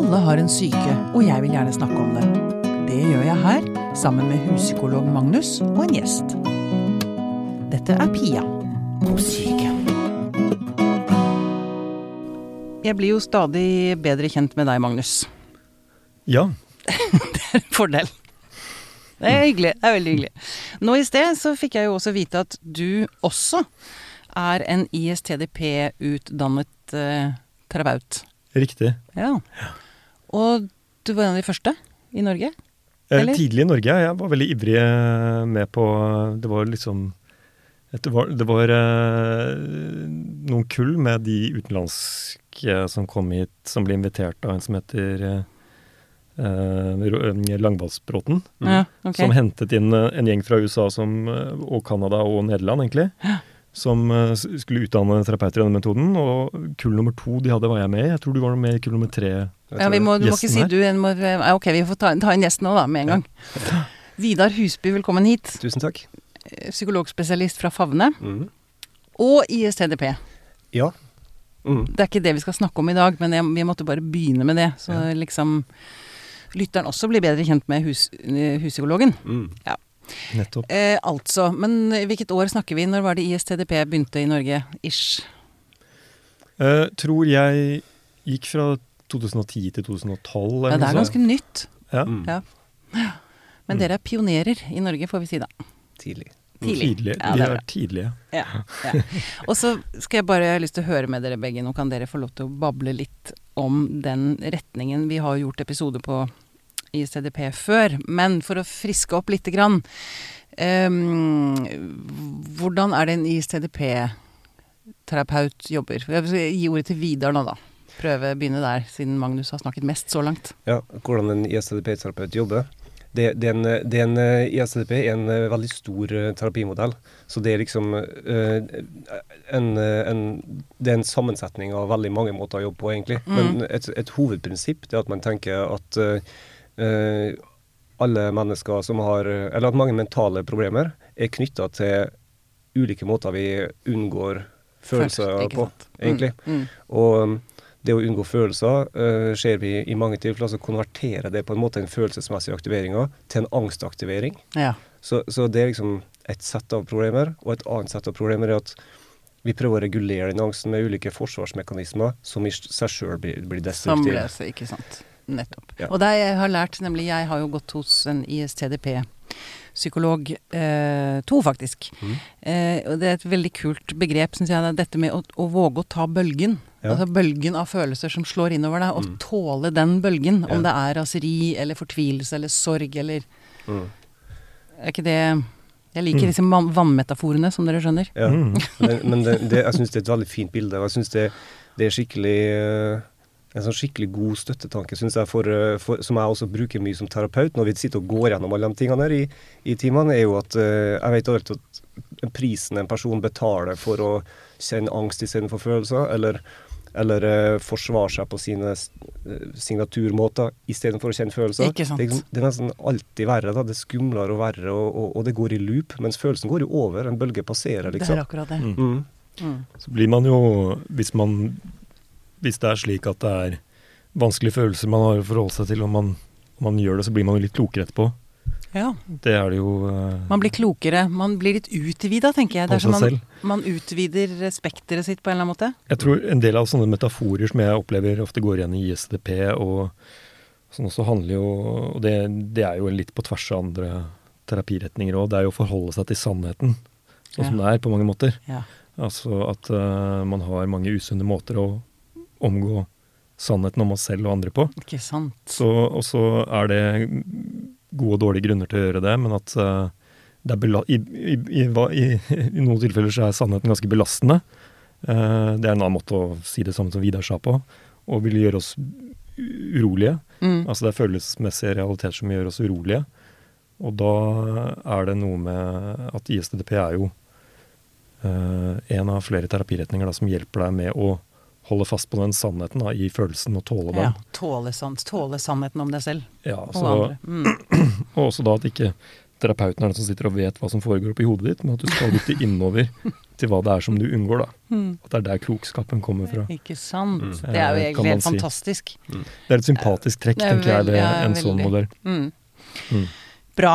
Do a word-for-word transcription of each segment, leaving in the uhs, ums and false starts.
Alle har en syke, og jeg vil gjerne snakke om det. Det gjør jeg her, sammen med huspsykolog Magnus og en gjest. Dette er Pia på Syke. Jeg blir jo stadig bedre kjent med deg, Magnus. Ja. Det er en fordel. Det er hyggelig, det er veldig hyggelig. Nå i sted så fikk jeg jo også vite at du også er en I S T D P-utdannet uh, terapeut. Riktig. Ja. Og du var en av de første i Norge? Eh, Eller? tidlig i Norge, jeg var veldig ivrig med på, det var liksom, det var, det var eh, noen kull med de utenlandske som kom hit, som ble invitert av en som heter eh, Langvaldsbråten, Ja, ok. som hentet inn en gjeng fra U S A som, og Kanada og Nederland egentlig, Ja. som uh, skulle utdanne terapeuter i denne metoden, og kull nummer to de hadde var jeg med i. Jeg tror du var med i kull nummer tre. Ja, vi må, du må ikke si her. du, en må, ja, ok, vi får ta, ta en gjest nå da, med en gang. Ja. Vidar Husby, velkommen hit. Tusen takk. Psykologspesialist fra Favne, Mm. og I S T D P. Ja. Mm. Det er ikke det vi skal snakke om i dag, men jeg, vi måtte bare begynne med det, så Ja. liksom lytteren også blir bedre kjent med hus, huspsykologen. Mm. Ja. Nettopp. Eh, altså, men hvilket år snakker vi? Når var det I S T D P begynte i Norge? Ish. Uh, tror jeg gikk fra to tusen og ti til to tusen og tolv. Ja, det er ganske nytt. Ja. Mm. Ja. Men Mm. dere er pionerer i Norge, får vi si da. Tidlig. Tidlig. Tidlig. Ja, De det er er bra. tidlige. Ja, ja. Og så skal jeg bare jeg har lyst til å høre med dere begge. Nå kan dere få lov til å bable litt om den retningen. Vi har gjort episode på I S T D P før, men for å friske opp litt grann, um, hvordan er det en I S T D P-terapeut jobber? Jeg vil gi ordet til Vidar nå da. Prøve å begynne der, siden Magnus har snakket mest så langt. Ja, hvordan en I S T D P-terapeut jobber. Det, det, er en, det er en, I S T D P er en eh, veldig stor eh, terapimodell. Så det er liksom eh, en, en, det er en sammensetning av veldig mange måter å jobbe på, egentlig. Mm. Men et, et hovedprinsipp er at man tenker at eh, alle mennesker som har, eller at mange mentale problemer er knyttet til ulike måter vi unngår følelser Først, ikke på, sant? egentlig. Mm, mm. Og det å unngå følelser uh, skjer vi i mange tilfeller, så konverterer det på en måte en følelsesmessig aktivering til en angstaktivering. Ja. Så, så det er liksom et sett av problemer, og et annet sett av problemer er at vi prøver å regulere den angsten med ulike forsvarsmekanismer som i seg selv blir, blir Som destruktive. ble så, ikke sant. Nettopp. Ja. Og det jeg har lært, nemlig jeg har jo gått hos en I S T D P-psykolog, eh, to faktisk. Mm. Eh, og det er et veldig kult begrep, synes jeg, det er dette med å, å våge å ta bølgen. Ja. Altså bølgen av følelser som slår innover deg, og Mm. tåle den bølgen, om Ja. det er raseri, eller fortvilelse, eller sorg, eller Mm. er ikke det... Jeg liker Mm. disse vann- vannmetaforene, som dere skjønner. Ja. Mm. Men, men det, det, jeg synes det er et veldig fint bilde, og jeg synes det, det er skikkelig... eh, en sånn skikkelig god støttetanke, synes jeg, for, eh, for, som jeg også bruker mye som terapeut, når vi sitter og går gjennom alle de tingene her i, i timene, er jo at eh, jeg vet alltid at prisen en person betaler for å kjenne angst i stedet for følelser, eller, eller eh, forsvare seg på sine eh, signaturmåter i stedet for å kjenne følelser. Ikke sant. Det, er liksom- det er nesten alltid verre, da. Det skumler og verre, og, og, og det går i loop, mens følelsen går jo over, en bølge passerer, Det liksom. er akkurat det. Mm. Mm. Mm. Så blir man jo, hvis man hvis det er slik at det er vanskelige følelser man har å forholde seg til, og man, og man gjør det, så blir man jo litt klokere etterpå. Ja. Det er det jo eh, Man blir klokere, man blir litt utvidet, tenker jeg. Det På er som seg man, selv. man utvider spekteret sitt på en eller annen måte. Jeg tror en del av sånne metaforer som jeg opplever ofte går igjen i I S T D P, og som også handler jo, og det, det er jo litt på tvers av andre terapiretninger også, det er jo å forholde seg til sannheten, sånn som Ja. det er på mange måter. Ja. Altså at eh, man har mange usunne måter å omgå sannheten om oss selv og andre på. Ikke sant. Så, og så er det gode og dårlige grunner til å gjøre det, men at uh, det er bela- i, i, i, hva- i, i noen tilfeller så er sannheten ganske belastende. Uh, det er en annen måte å si det samme som Vidar sa på, og vil gjøre oss urolige. Mm. Altså det er følelsesmessige realiteter som gjør oss urolige. Og da er det noe med at I S T D P er jo uh, en av flere terapiretninger da, som hjelper deg med å holde fast på den sannheten da, i følelsen og tåle den. Ja, tåle, sans, tåle sannheten om deg selv Ja, og så, andre. Mm. og også da at ikke terapeuten er den som sitter og vet hva som foregår oppi hodet ditt, men at du skal lytte innover til hva det er som du unngår, da. Mm. At det er der klokskapen kommer fra. Ikke sant? Mm. Det er jo Eh, kan egentlig man helt si. fantastisk. Mm. Det er et sympatisk trekk, Det er tenker jeg, veldig- ved ja, en sånn veldig. modell. Mm. Mm. Bra.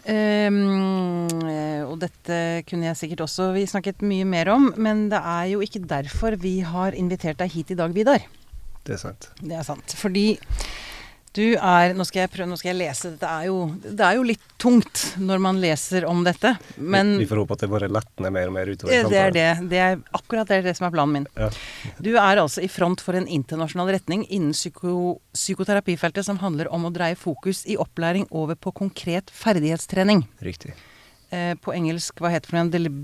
Um, eh, og dette kunne jeg sikkert også vi snakket mye mer om, men det er jo ikke derfor vi har invitert deg hit i dag, Vidar. Det er sant. Det er sant. Fordi du er Nå skal jeg prøve, nå skal jeg lese. Dette er jo, det er jo litt tungt når man leser om dette, men Vi får håpe at det bare lettner mer og mer utover Eh, Det er samtalen. det. det er, akkurat det er det som er planen min. Ja. Du er altså i front for en internasjonal retning innen psyko, psykoterapifeltet som handler om å dreie fokus i opplæring over på konkret ferdighetstrening. Riktig. Eh, på engelsk, hva heter det for en delib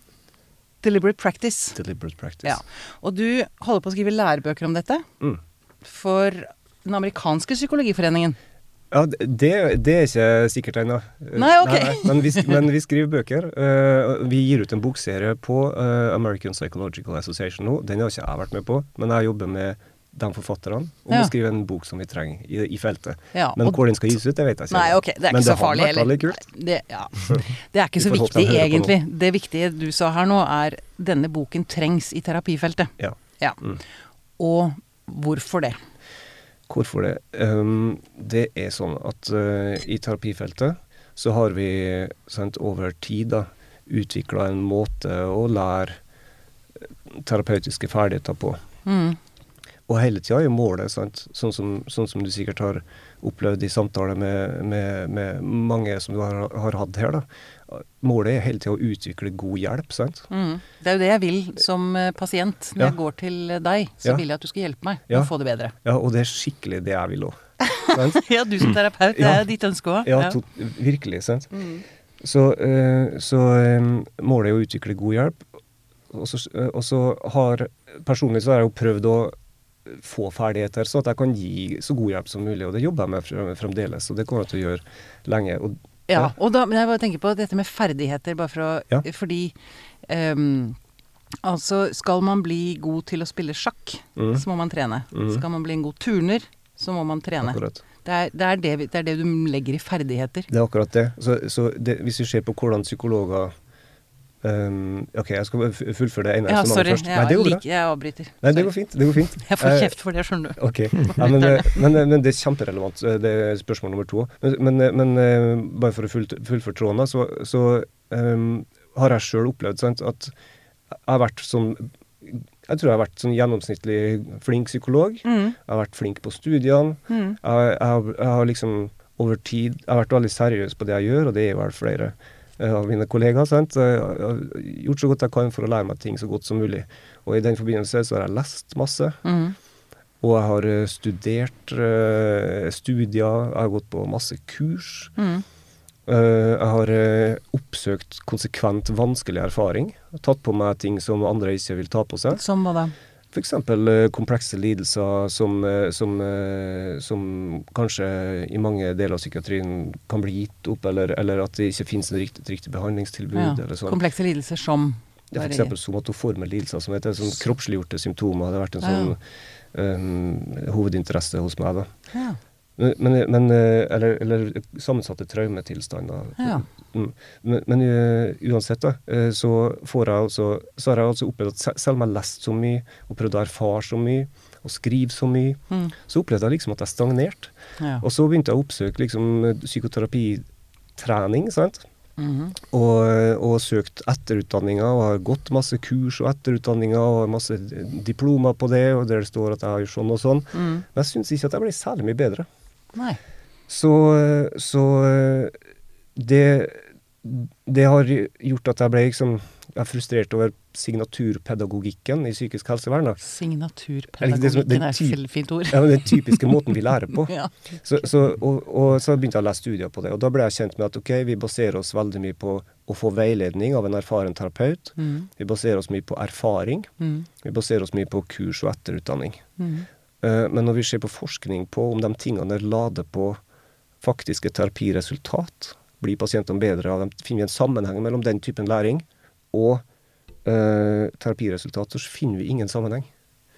deliberate practice. Deliberate practice. Ja. Og du holder på å skrive lærebøker om dette Mm. for den amerikanske psykologiforeningen. Ja, det, det er ikke sikkert ennå. Nei, ok. Men, vi, men vi skriver bøker. Uh, vi gir ut en bokserie på uh, American Psychological Association nå. Den har ikke jeg vært med på, men jeg jobber med de forfatterne om Ja. å skrive en bok som vi trenger i, i feltet. Ja, Men og- hvor den skal gis ut, det vet jeg ikke. Nei, ok, det er men ikke så det har farlig vært veldig heller. kult. Nei, Det, ja. det er ikke Vi så får håpe viktig de hører på egentlig. Det viktige du sa her nå er denne boken trengs i terapifeltet. Ja. Ja. Mm. Og hvorfor det? Hvorfor det? Um, det er sånn at uh, i terapifeltet så har vi sant, over tid da, utviklet en måte å lære terapeutiske ferdigheter på. Mm. Og hele tida er målet, sant? Sånn, som, sånn som du sikkert har opplevd i samtale med, med, med mange som du har, har hatt her. Da. Målet er hele tida å utvikle god hjelp. Sant? Mm. Det er jo det jeg vil som eh, pasient. Når Ja. jeg går til deg, så Ja. vil jeg at du skal hjelpe meg med Ja. å få det bedre. Ja, og det er skikkelig det jeg vil òg. Ja, du som terapeut, det Ja. er ditt ønske òg. Ja, to, virkelig. Sant? Mm. Så, eh, så eh, målet er å utvikle god hjelp. Og så, eh, og så har personlig så har jeg jo prøvd å få ferdigheter, så at jeg kan gi så god hjelp som mulig. Og det jobber jeg med frem- fremdeles, og det kommer jeg til å gjøre lenge. Og, Ja, og da, men jeg bare tenker på dette med ferdigheter, bare for å, Ja. fordi ehm, altså skal man bli god til å spille sjakk, Mm. så må man trene. Mm. Skal man bli en god turner, så må man trene. akkurat. Det er det, er det, vi- det er det du legger i ferdigheter. Det er akkurat det. Så, så det, hvis vi ser på hvordan psykologer um, Ok, jeg skal f- fullføre det ene Ja, resonnementet sorry, først. Nei, det jeg, går bra. liker, jeg avbryter. Nei, det Sorry. går fint. Det går fint. Jeg får Eh, kjeft for det, skjønner du. Ok, ja, men, eh, men, eh, men det er kjemperelevant, eh, det er spørsmål nummer to. Men, men, eh, men eh, bare for å full, fullføre tråden, da, så, så um, har jeg selv opplevd sant, at jeg har vært sånn, jeg tror jeg har vært sånn gjennomsnittlig flink psykolog. Mm. Jeg har vært flink på studiene. Mm. Jeg, jeg, har, jeg har liksom over tid, jeg har vært veldig seriøs på det jeg gjør, og det er vel flere eh, av mine kollegaer, sant? Jeg har gjort så godt jeg kan for å lære meg ting så godt som mulig. Og i den forbindelse så har jeg lest masse. Mm. Og jeg har eh, studert eh, studier, jeg har gått på masse kurs. Mm. Eh, jeg har eh, oppsøkt konsekvent vanskelig erfaring. Tatt på meg ting som andre ikke vil ta på seg. Som hva da? For eksempel eh, komplekse lidelser som, eh, som, eh, som kanskje i mange deler av psykiatrien kan bli gitt opp, eller, eller at det ikke finnes et riktig, riktig behandlingstilbud. Ja. Eller sånn. Komplekse lidelser som Det er for eksempel somatoforme lidelser, som heter sånn kroppsliggjorte symptomer. Det har vært en Ja. sånn um, hovedinteresse hos meg, da. Ja. Men, men, men eh, eller, eller sammensatte traumetilstander. Ja. Mm. Men, men uh, uansett, da, eh, så, får jeg altså, så har jeg altså opplevd at se- selv om jeg har lest så mye, og prøvd å erfare så mye, og skrive så mye, Mm. så opplevde jeg liksom at jeg stagnerte. Ja. Og så begynte jeg å oppsøke liksom psykoterapitrening, sant? Mhm. Og, og søkt etterutdanninger, og har gått masse kurs og etterutdanninger, og har masse diplomer på det, og der det står at jeg har gjort sånn og sånn. Mm. Men jeg synes ikke at jeg ble særlig mye bedre. Nei. Så, så det, det har gjort at jeg ble liksom, jeg er frustrert over signaturpedagogikken i psykisk helsevern. Da. Signaturpedagogikken det som- det er et ty- veldig fint ord. Ja, men den typiske måten vi lærer på. Ja. Så, så, og, og så begynte jeg å lese studier på det, og da ble jeg kjent med at ok, vi baserer oss veldig mye på å få veiledning av en erfaren terapeut. Mm. Vi baserer oss mye på erfaring. Mm. Vi baserer oss mye på kurs og etterutdanning. Mm. Eh, men når vi ser på forskning på om de tingene der lader på faktiske terapiresultat, blir pasientene bedre av dem, finner vi en sammenheng mellom den typen læring og eh, terapiresultat, så finner vi ingen sammenheng.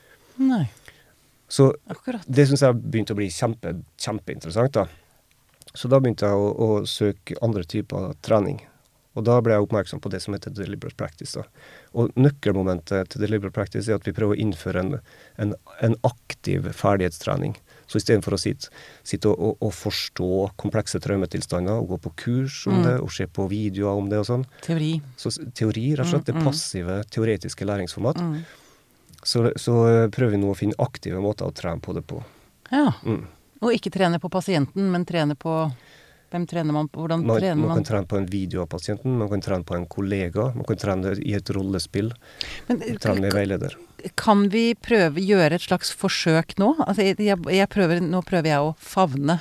Nei, Så akkurat. det synes jeg har begynt å bli kjempe, kjempeinteressant da. Så da begynte jeg å, å søke andre typer trening. Og da ble jeg oppmerksom på det som heter deliberate practice. Da. Og nøkkelmomentet til deliberate practice er at vi prøver å innføre en, en, en aktiv ferdighetstrening. Så i stedet for å sitte, sitte og, og, og forstå komplekse traumetilstander, og gå på kurs om mm. det, og se på videoer om det og sånn. Teori. Så teori, rett og slett, det mm, mm. passive, teoretiske læringsformat. Mm. Så, så prøver vi nå å finne aktive måter å trene på det på. Ja, Mm. og ikke trene på pasienten, men trene på... Hvem trener man på? Hvordan Man, trener man? man kan trene på en video av pasienten, man kan trene på en kollega, man kan trene i et rollespill, Men, trene med veileder. Kan vi prøve gjøre et slags forsøk nå? Altså, jeg, jeg prøver, nå prøver jeg å favne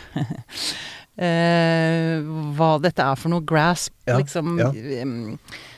eh, hva dette er for noe grasp, Ja, liksom. ja. Um,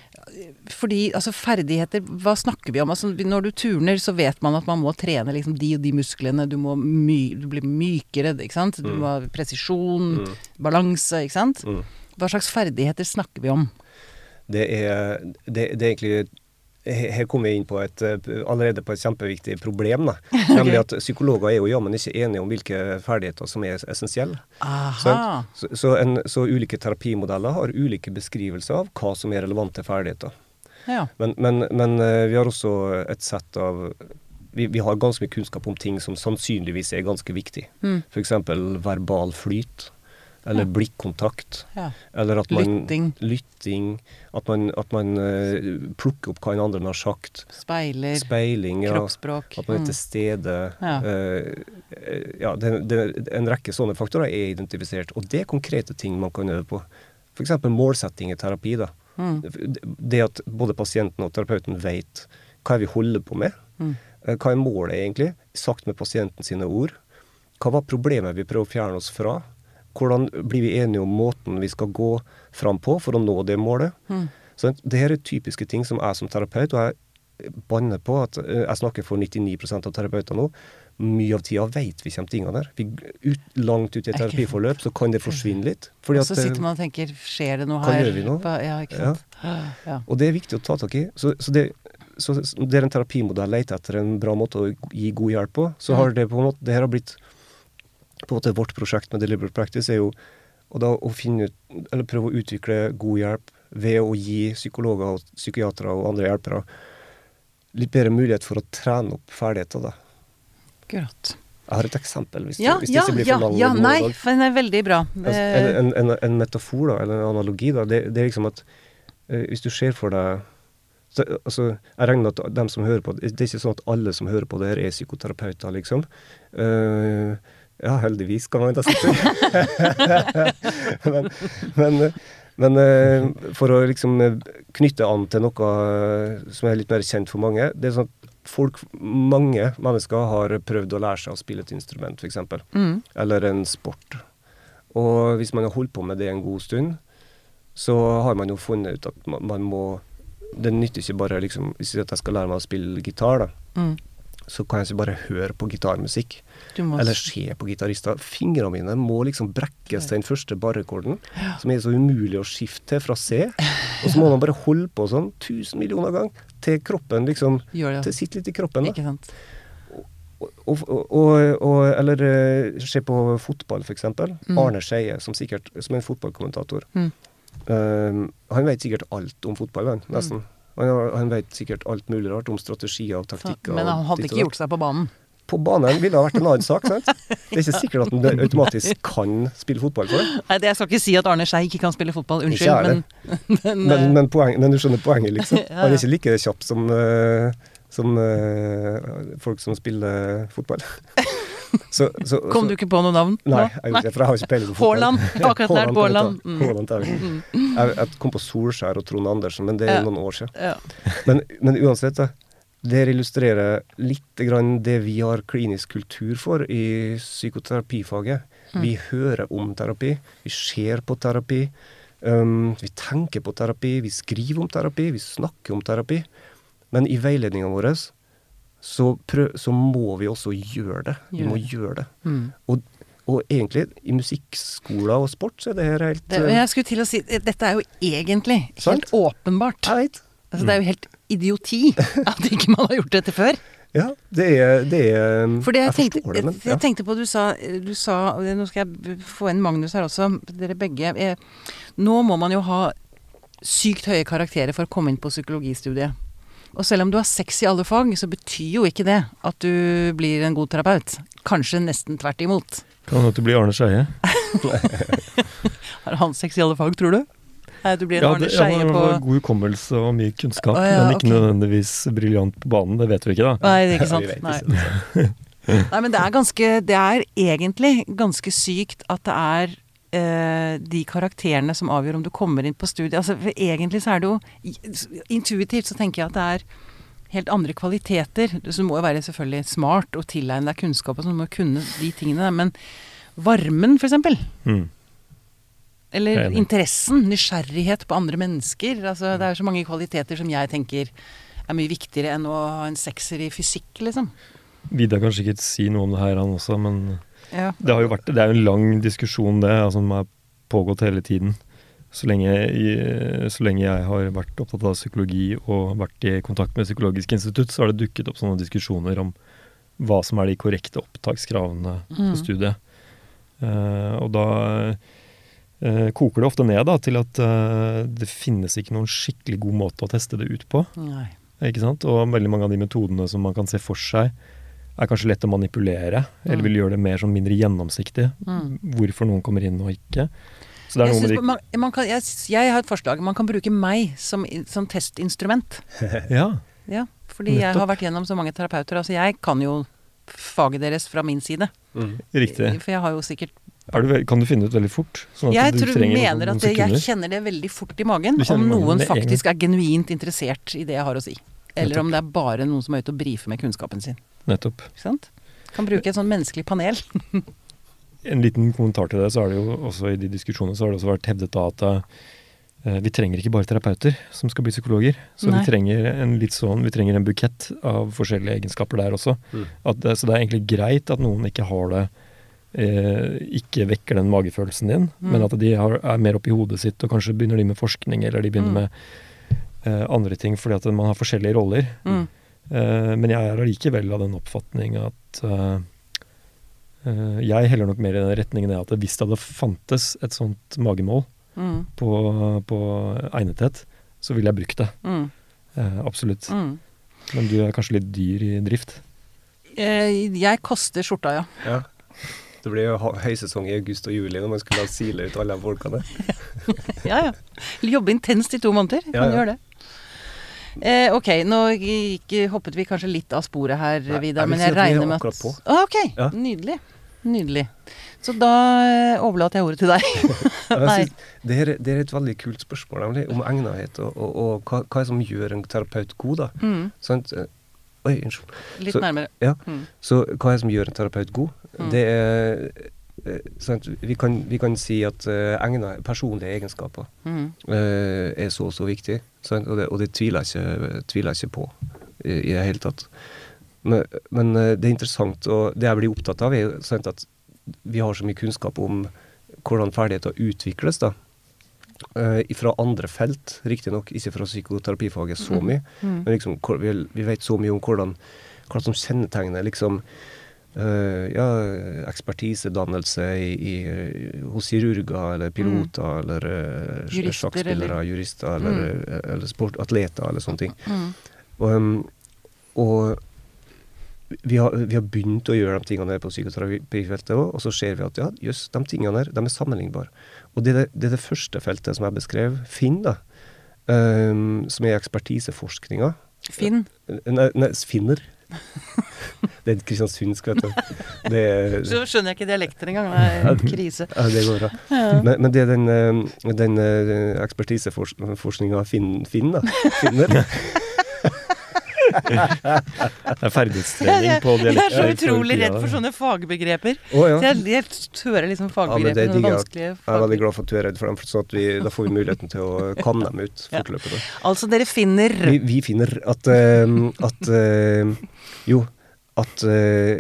fordi, altså ferdigheter, hva snakker vi om? Altså, når du turner, så vet man at man må trene liksom de og de musklene, du må my, du blir mykere, ikke sant? Du Mm. må ha presisjon, Mm. balanse, ikke sant? Mm. Hva slags ferdigheter snakker vi om? Det er, det, det er egentlig Her her kommer vi inn på et, allerede på et kjempeviktig problem. Da. Nemlig at psykologer er jo jammen ikke enige om hvilke ferdigheter som er essensielle. Aha. Så, så, en, så ulike terapimodeller har ulike beskrivelser av hva som er relevante ferdigheter. Ja. Men, men, men eh, vi har også et sett av vi, vi har ganske mye kunnskap om ting som sannsynligvis er ganske viktig. Mm. For eksempel verbal flyt, eller Ja. blikkontakt, Ja. eller at man Lytting. lytting, at man, at man eh, plukker opp hva en andre har sagt, Speiler, speiling, ja, kroppsspråk. at man er Mm. til stede. Ja. eh, eh, ja, det, det, en rekke sånne faktorer er identifisert, og det er konkrete ting man kan øve på. For eksempel målsetting i terapi, da. Mm. Det at både pasienten og terapeuten vet hva vi holder på med, Mm. eh, hva er målet egentlig, sagt med pasienten sine ord, hva var problemet vi prøver å fjerne oss fra, hvordan blir vi enige om måten vi skal gå fram på for å nå det målet. Mm. Så det her er typiske ting som jeg som terapeut, og jeg banner på at eh, jeg snakker for nittini prosent av terapeuter nå, mye av tida vet vi ikke om tingene der. Vi, ut, langt ut i et Ikke sant. terapiforløp så kan det forsvinne litt. Fordi Og så at, eh, sitter man og tenker, skjer det noe hva her? gjør vi nå? Hva- Ja, ikke sant? Ja. Og det er viktig å ta tak i. Så, så, det, så der en terapimodell leter etter en bra måte å gi god hjelp på, så har det på en måte, det her har blitt på en måte vårt prosjekt med Deliberate Practice er jo og da å finne ut, eller prøve å utvikle god hjelp ved å gi psykologer og psykiatere og andre hjelpere litt bedre mulighet for å trene opp ferdigheter da. Akkurat. Jeg har et eksempel, hvis, Ja, det, hvis ja, det ikke blir ja, for lang. ja, og nei, god. for den er veldig bra. Altså, en, en, en, en metafor da, eller en analogi da, det, det er liksom at eh, hvis du ser for deg så, altså, jeg regner med at dem som hører på det, det er ikke sånn at alle som hører på det her er psykoterapeuter, liksom. Uh, ja, heldigvis kan man da si det. men, men, men uh, for å liksom knytte an til noe som er litt mer kjent for mange, det er sånn at folk, mange mennesker har prøvd å lære seg å spille et instrument, for eksempel. Mm. Eller en sport. Og hvis man har holdt på med det en god stund, så har man jo funnet ut at man, man må det nytter ikke bare liksom, hvis jeg skal lære meg å spille gitar da, Mm. så kan jeg ikke bare høre på gitarmusikk, Du må eller se på gitarister. Fingrene mine må liksom brekkes til den første barrekorden, som er så umulig å skifte til fra C, og så må man bare holde på sånn tusen millioner ganger, til kroppen liksom, gjør det. til sitt litt i kroppen da. Ikke sant? Og, og, og, og, eller uh, se på fotball for eksempel. Mm. Arne Skeie, som sikkert, som er en fotballkommentator. Mm. Um, han vet sikkert alt om fotball, han, nesten. Han, har- han vet sikkert alt mulig rart om strategier og Så, taktikker. men han og hadde ditt og ikke datt. gjort seg på banen. På banen ville det ha vært en annen sak, sant? Det er ikke sikkert at han automatisk kan spille fotball for det. Nei, det, jeg skal ikke si at Arne Skei ikke kan spille fotball, Ikke unnskyld, jeg men, men, Men, men, poeng, men du skjønner poenget, liksom. Ja, ja. Han er ikke like kjapp som, uh, som uh, folk som spiller fotball. Så, så, kom så, du ikke på noe navn? Nei, nå? jeg gjorde ikke det, for jeg har ikke peiling på fotball. Haaland, jeg har akkurat lært Haaland. kan jeg Mm. ta. Haaland tar vi. Jeg, jeg kom på Solskjær og Trond Andersen, men det er Ja. noen år siden. Ja. Men, men uansett, da, det her illustrerer litt grann det vi har klinisk kultur for i psykoterapifaget. Mm. Vi hører om terapi, vi ser på terapi, um, vi tenker på terapi, vi skriver om terapi, vi snakker om terapi. Men i veiledningen vår så, prøv, så må vi også gjøre det. Vi Gjør må det. gjøre det. Mm. Og, og egentlig, i musikkskoler og sport, så er det her helt Det, jeg skulle til å si, dette er jo egentlig Sant? helt åpenbart. Jeg vet. Altså, det er jo helt idioti at ikke man har gjort dette før. Ja, det er, det er Fordi jeg, jeg tenkte, forstår det, men jeg, jeg tenkte på, du sa, du sa, nå skal jeg få inn Magnus her også, dere begge, eh, nå må man jo ha sykt høye karakterer for å komme inn på psykologistudiet. Og selv om du har seks i alle fag, så betyr jo ikke det at du blir en god terapeut. Kanskje nesten tvert imot. Kan hende at du blir Arne Scheie. Har han seks i alle fag, tror du? Nei, du blir en Ja, Arne det, ja, Scheie han på... har god hukommelse og mye kunnskap, Å, ja, men ikke ok. nødvendigvis briljant på banen, det vet vi ikke da. Nei, det er ikke Ja, sant. vi vet Nei. ikke, det. Nei, men det er ganske, det er egentlig ganske sykt at det er eh, de karakterene som avgjør om du kommer inn på studiet. Altså, for egentlig så er det jo, intuitivt så tenker jeg at det er helt andre kvaliteter. Så du må jo være selvfølgelig smart og tilegne deg kunnskap, og så du må kunne de tingene. Men varmen, for eksempel. Mm. Eller Enig. interessen, nysgjerrighet på andre mennesker. Altså, det er så mange kvaliteter som jeg tenker er mye viktigere enn å ha en sekser i fysikk, liksom. Vidar kan sikkert si noe om det her, han også, men Ja. det har jo vært, det er jo en lang diskusjon det, altså, som har pågått hele tiden. Så lenge, jeg, så lenge jeg har vært opptatt av psykologi og vært i kontakt med Psykologisk institutt, så har det dukket opp sånne diskusjoner om hva som er de korrekte opptakskravene Mm. på studiet. Eh, og da eh, koker det ofte ned da, til at eh, det finnes ikke noen skikkelig god måte å teste det ut på. Nei. Ikke sant? Og veldig mange av de metodene som man kan se for seg, er kanskje lett å manipulere, eller vil gjøre det mer sånn mindre gjennomsiktig, Mm. hvorfor noen kommer inn og ikke. Så det er Jeg, noe med synes, de... man, man kan, jeg, jeg har et forslag. Man kan bruke meg som, som testinstrument. Ja, Ja, fordi jeg Nettopp. har vært gjennom så mange terapeuter. Altså, jeg kan jo faget deres fra min side. Mm. riktig. For jeg har jo sikkert Er du, ve- kan du finne ut veldig fort? Sånn at Jeg du tror, trenger noen- mener noen at det, jeg sekunder? kjenner det veldig fort i magen, Du kjenner om i magen noen med en faktisk er genuint interessert i det jeg har å si. Eller om det er bare noen som er ute og brifer med kunnskapen sin. Nettopp. Ikke sant? Kan bruke et sånn menneskelig panel. En liten kommentar til det, så er det jo også i de diskusjonene så har det også vært hevdet da at eh, vi trenger ikke bare terapeuter som skal bli psykologer. Så Nei. vi trenger en litt sånn, vi trenger en bukett av forskjellige egenskaper der også. Mm. At det, så det er egentlig greit at noen ikke har det, eh, ikke vekker den magefølelsen din, Mm. men at de har, er mer oppi hodet sitt, og kanskje begynner de med forskning, eller de begynner Mm. med eh, andre ting, fordi at man har forskjellige roller. Mm. Eh, men jeg er allikevel av den oppfatning at eh, eh, jeg heller nok mer i den retningen at hvis det hadde fantes et sånt magemål Mm. på, på egnethet, så ville jeg brukt det. Mm. Eh, absolutt. Mm. Men du er kanskje litt dyr i drift. Eh, Jeg koster skjorta, ja. Ja. Det blir jo ha- høysesong i august og juli når man skulle ha sile ut alle de folkene. Ja, ja. Jobbe intenst i to måneder. Kan Ja, ja. gjøre det. Eh, ok, nå gikk, hoppet vi kanskje litt av sporet her, Nei, Vidar, jeg vil men si jeg at vi er regner med at akkurat på. Ah, ok, Ja. nydelig. Nydelig. Så da eh, overlater jeg ordet til deg. Ja, Nei. jeg synes det, er, det er et veldig kult spørsmål, nemlig om egnethet, og, og, og hva, hva er det som gjør en terapeut god, da? Mm, Sant? Eh, Oi, unnskyld. litt Så- nærmere. Ja. Mm. Så hva er det som gjør en terapeut god? Mm. Det er eh, sant? Vi, kan, vi kan si at uh, egnet, personlige egenskaper Mm. eh, er så så viktig, sant? Og det, og det tviler jeg ikke, tviler jeg ikke på i, i det hele tatt. Men, men eh, det er interessant, og det jeg blir opptatt av er jo sant, at vi har så mye kunnskap om hvordan ferdigheter utvikles da. Eh, fra andre felt, riktig nok, ikke fra psykoterapifaget så mye, Mm. men liksom, hvor- vi, vi vet så mye om hvordan, hva som kjennetegner liksom, eh, ja, ekspertisedannelse i, i, hos kirurger, eller piloter, eller uh, Jurister, sjakkspillere, eller- jurister, eller, eh, eller sportatleter, eller sånne ting. Mm. Og, um, og vi har, vi har begynt å gjøre de tingene her på psykoterapifeltet også, og så ser vi at ja, jøss, de tingene her, de er sammenlignbare. Og det er det, det er det første feltet som jeg beskrev, Finn da, um, som er ekspertiseforskninga. Finn. Nei, nei, finner. Det er kristiansundsk, vet du. Det er, Så skjønner jeg ikke dialekter engang. Det er en krise. ja, det går bra. Ja. Men, men det er den, eh, den eh, ekspertiseforskninga Finn, Finn da. Finner. Det er ferdighetstrening Jeg, på jeg er så dialekter. utrolig redd for sånne fagbegreper. Å ja. Så jeg, jeg hører liksom Ja, men fagbegreper, det sånne digger jeg. vanskelige Jeg er veldig fagbegreper. glad for at du er redd for dem, for sånn at vi, da får vi muligheten til å kamme dem ut Ja. fortløpende. Altså, dere finner Vi, vi finner at, eh, at eh, jo, at eh,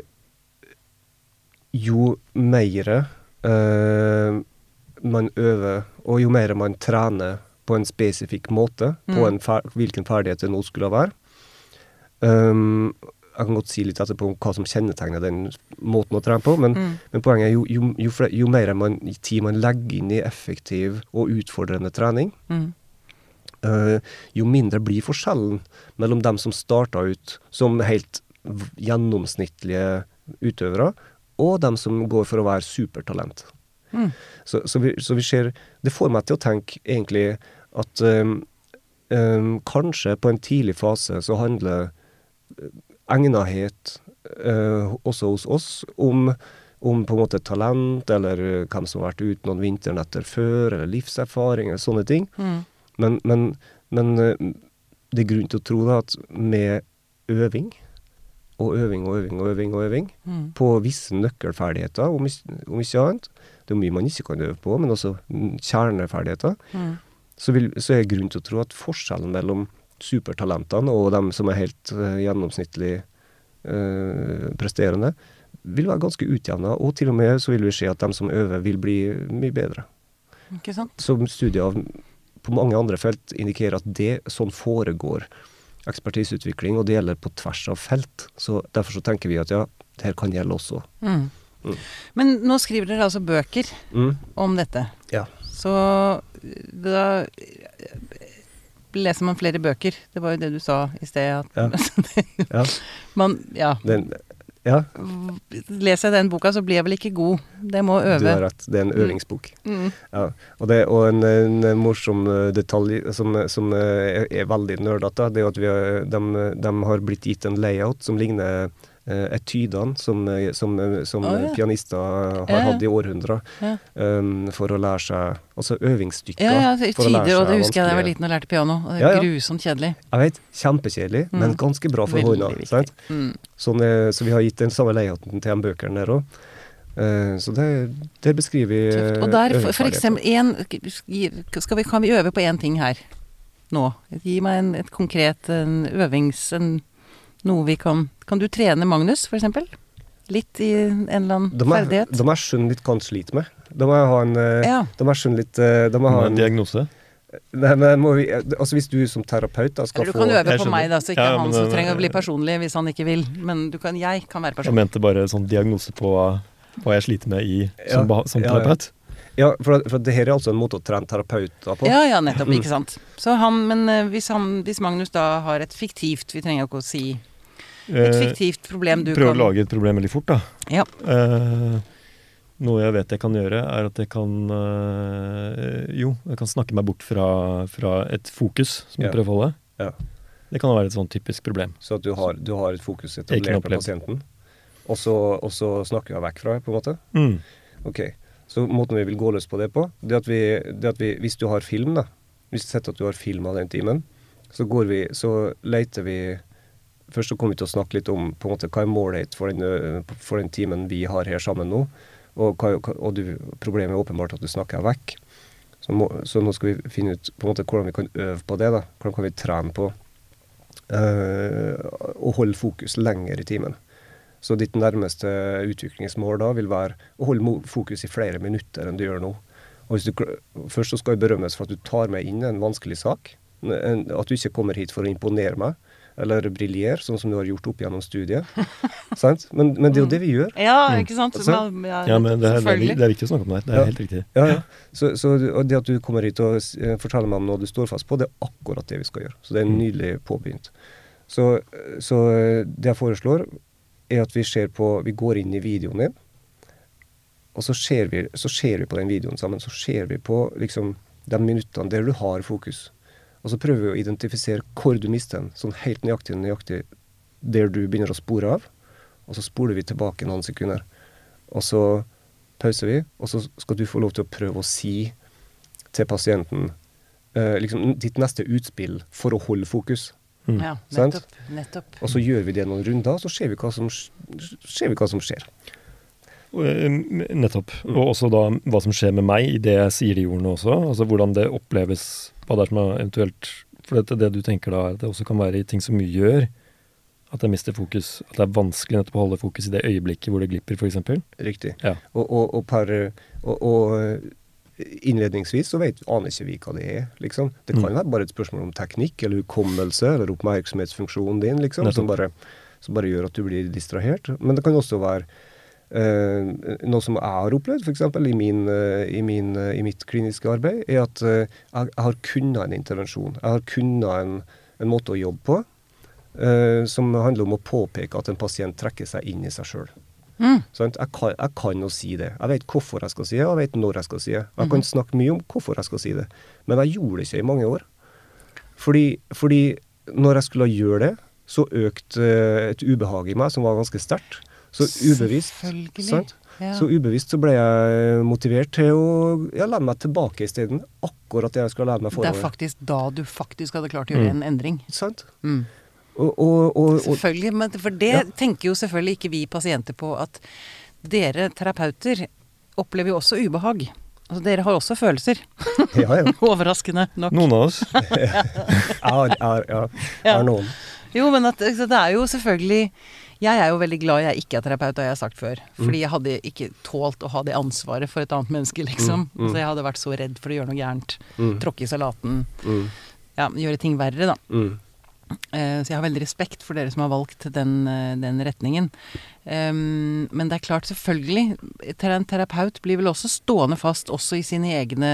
jo mer eh, man øver, og jo mer man trener på en spesifikk måte, på Mm. en fer hvilken ferdighet det nå skulle være, um, jeg kan godt si litt etterpå om hva som kjennetegner den måten å trene på, men, Mm. men poenget er jo, jo, jo, fle- jo mer man, tid man legger inn i effektiv og utfordrende trening, Mm. eh, jo mindre blir forskjellen mellom dem som starter ut som helt v- gjennomsnittlige utøvere, og dem som går for å være supertalent. Mm. Så, så, vi, så vi ser, det får meg til å tenke egentlig at um, um, kanskje på en tidlig fase så handler uh, egnethet uh, også hos oss om, om på en måte talent, eller uh, hvem som har vært ute noen vinternetter før, eller livserfaring, eller sånne ting. Mm. Men, men, men uh, det er grunn til å tro da at med øving, og øving og øving og øving og øving, Mm. på visse nøkkelferdigheter, om ikke, om ikke annet. Det er mye man ikke kan øve på, men også mm, kjerneferdigheter. Mm. Så, vil, så er det grunn til å tro at forskjellen mellom supertalentene og dem som er helt uh, gjennomsnittlig uh, presterende, vil være ganske utjevnet, og til og med så vil vi se at dem som øver vil bli mye bedre. Ikke sant? Som studier av, på mange andre felt indikerer at det sånn foregår ekspertiseutvikling, og det gjelder på tvers av felt. Så derfor så tenker vi at ja, det her kan gjelde også. Mm. Mm. Men nå skriver dere altså bøker Mm. om dette. Ja. Så da leser man flere bøker. Det var jo det du sa i sted. At Ja. Ja. man, ja. Den, ja, Leser jeg den boka, så blir jeg vel ikke god. Det må øve. du har rett. Det er en øvingsbok. Mm. Ja. Og, det, og en, en morsom eh, detalj som, som eh, er, er veldig nerdete, det er at vi har, de, de har blitt gitt en layout som ligner eh, etydene som, eh, som, eh, som Å, ja. pianister har Ja, ja. hatt i århundrer, Ja. um, for å lære seg, altså øvingsstykker. Ja, ja, for å lære tider, og det seg husker jeg da jeg var vanskelige- liten og lærte piano. Og det er Ja, ja. grusomt kjedelig. Jeg vet, kjempekjedelig, Mm. men ganske bra for Veldig hånda. viktig. Sant? Mm. Sånn, eh, så vi har gitt den samme layouten til de bøkene der også. Eh, så det, det beskriver vi Tøft. Og der, for, for øvingsferdigheter. eksempel, en, skal vi, kan vi øve på én ting her nå? Gi meg en, et konkret en øvings... En, noe vi kan... Kan du trene Magnus, for eksempel? Litt i en eller annen Da må jeg- ferdighet? Da må jeg skjønne litt hva han sliter med. Da må jeg ha en eh, Ja. Da må jeg skjønne litt eh, Da må jeg ha Med en en diagnose. Nei, men må vi, altså hvis du som terapeut da skal Eller du få kan øve Jeg på skjønner. meg, da, så ikke Ja, han men, som eh, trenger å bli personlig hvis han ikke vil. Men du kan, jeg kan være Jeg personlig. mente bare sånn diagnose på hva, hva jeg sliter med i, Ja, som, beha- som ja, ja. terapeut. Ja, for, at- for at det her er altså en måte å trene terapeuter på. Ja, ja, nettopp, Mm. ikke sant. Så han, men eh, hvis, han, hvis Magnus da har et fiktivt, vi trenger jo ikke å si et Eh, fiktivt problem du Prøve kan å lage et problem veldig fort, da. Ja. Eh, noe jeg vet jeg kan gjøre, er at jeg kan eh, Jo, jeg kan snakke meg bort fra, fra et fokus som Ja. jeg prøver å holde. Ja. Det kan være et sånn typisk problem. Så at du har, du har et fokus Ikke etablert noe på opplevd. pasienten, og så, og så snakker jeg vekk fra det, på en måte. Mm. Ok, så måten vi vil gå løs på det på, det at vi, det at vi hvis du har film da, hvis du setter at du har film av den timen, så går vi, så leter vi, først så kommer vi til å snakke litt om på en måte hva er målet for den, ø, for den timen vi har her sammen nå, og, hva, og du, problemet er åpenbart at du snakker vekk. Så, må, så nå skal vi finne ut på en måte hvordan vi kan øve på det da, hvordan kan vi trene på øh, å holde fokus lenger i timen. Så ditt nærmeste utviklingsmål da vil være å holde mo- fokus i flere minutter enn du gjør nå. Og hvis du, kl- først så skal du berømmes for at du tar meg inn i en vanskelig sak, en, at du ikke kommer hit for å imponere meg, eller briljere, sånn som du har gjort opp gjennom studiet. Sant? Men, men det er jo det vi gjør. Ja, ikke sant? Altså, ja, Ja, men det er, det, er, selvfølgelig. det er viktig å snakke om det. Det er Ja. helt riktig. Ja, ja. Så, så og det at du kommer hit og s- eh, forteller meg om noe du står fast på, det er akkurat det vi skal gjøre. Så det er nydelig påbegynt. Så, så eh, det jeg foreslår, er at vi ser på, vi går inn i videoen din, og så ser vi, så ser vi på den videoen sammen, så ser vi på liksom de minuttene der du har fokus. Og så prøver vi å identifisere hvor du mister den, sånn helt nøyaktig, nøyaktig der du begynner å spore av, og så spoler vi tilbake noen sekunder. Og så pauser vi, og så skal du få lov til å prøve å si til pasienten eh, liksom ditt neste utspill for å holde fokus. Mm. Ja, Sant? nettopp. nettopp. Og så gjør vi det noen runder, så ser vi hva som, ser vi hva som skjer. Og, eh, Nettopp. Og også da hva som skjer med meg i det jeg sier de ordene også. Altså hvordan det oppleves, hva det er som er eventuelt. For det, det du tenker da, er at det også kan være i ting som gjør at jeg mister fokus. At det er vanskelig nettopp å holde fokus i det øyeblikket hvor det glipper, for eksempel. Riktig. Ja. Og, og, og, per, og, og innledningsvis så vet, aner ikke vi hva det er, liksom. Det kan Mm. være bare et spørsmål om teknikk, eller hukommelse, eller oppmerksomhetsfunksjonen din, liksom, som Nettopp. bare, som bare gjør at du blir distrahert. Men det kan også være eh, noe som jeg har opplevd, for eksempel i, min, eh, i, min, eh, i mitt kliniske arbeid, er at eh, jeg, jeg har kunnet en intervensjon. Jeg har kunnet en, en måte å jobbe på, eh, som handler om å påpeke at en pasient trekker seg inn i seg selv. Mm. Sånn, jeg, kan, jeg kan jo si det. Jeg vet hvorfor jeg skal si det, og jeg vet når jeg skal si det. Jeg kan snakke mye om hvorfor jeg skal si det, men jeg gjorde det ikke i mange år. Fordi, fordi når jeg skulle gjøre det, så økte uh, et ubehag i meg som var ganske sterkt. Så ubevisst, sant? Ja. Så ubevisst så ble jeg motivert til å ja, lene meg tilbake i stedet. Akkurat det jeg skulle lene meg forover. Det er faktisk da du faktisk hadde klart å gjøre Mm. en endring. Sant? Mm. Og, og, og, og, Selvfølgelig, men for det Ja. tenker jo selvfølgelig ikke vi pasienter på, at dere terapeuter opplever jo også ubehag. Altså, dere har også følelser. ja, ja. Overraskende nok. Noen av oss. Jeg har, jeg har, ja, jeg Ja. har noen. Jo, men at, så det er jo selvfølgelig... Jeg er jo veldig glad jeg ikke er terapeut, har jeg sagt før. Fordi jeg hadde ikke tålt å ha det ansvaret for et annet menneske, liksom. Mm, mm. Så jeg hadde vært så redd for å gjøre noe gærent. Mm. Tråkke i salaten. Mm. Ja, gjøre ting verre, da. Mm. Eh, Så jeg har veldig respekt for dere som har valgt den, eh, den retningen. Um, men det er klart, selvfølgelig, ter- en terapeut blir vel også stående fast også i sine egne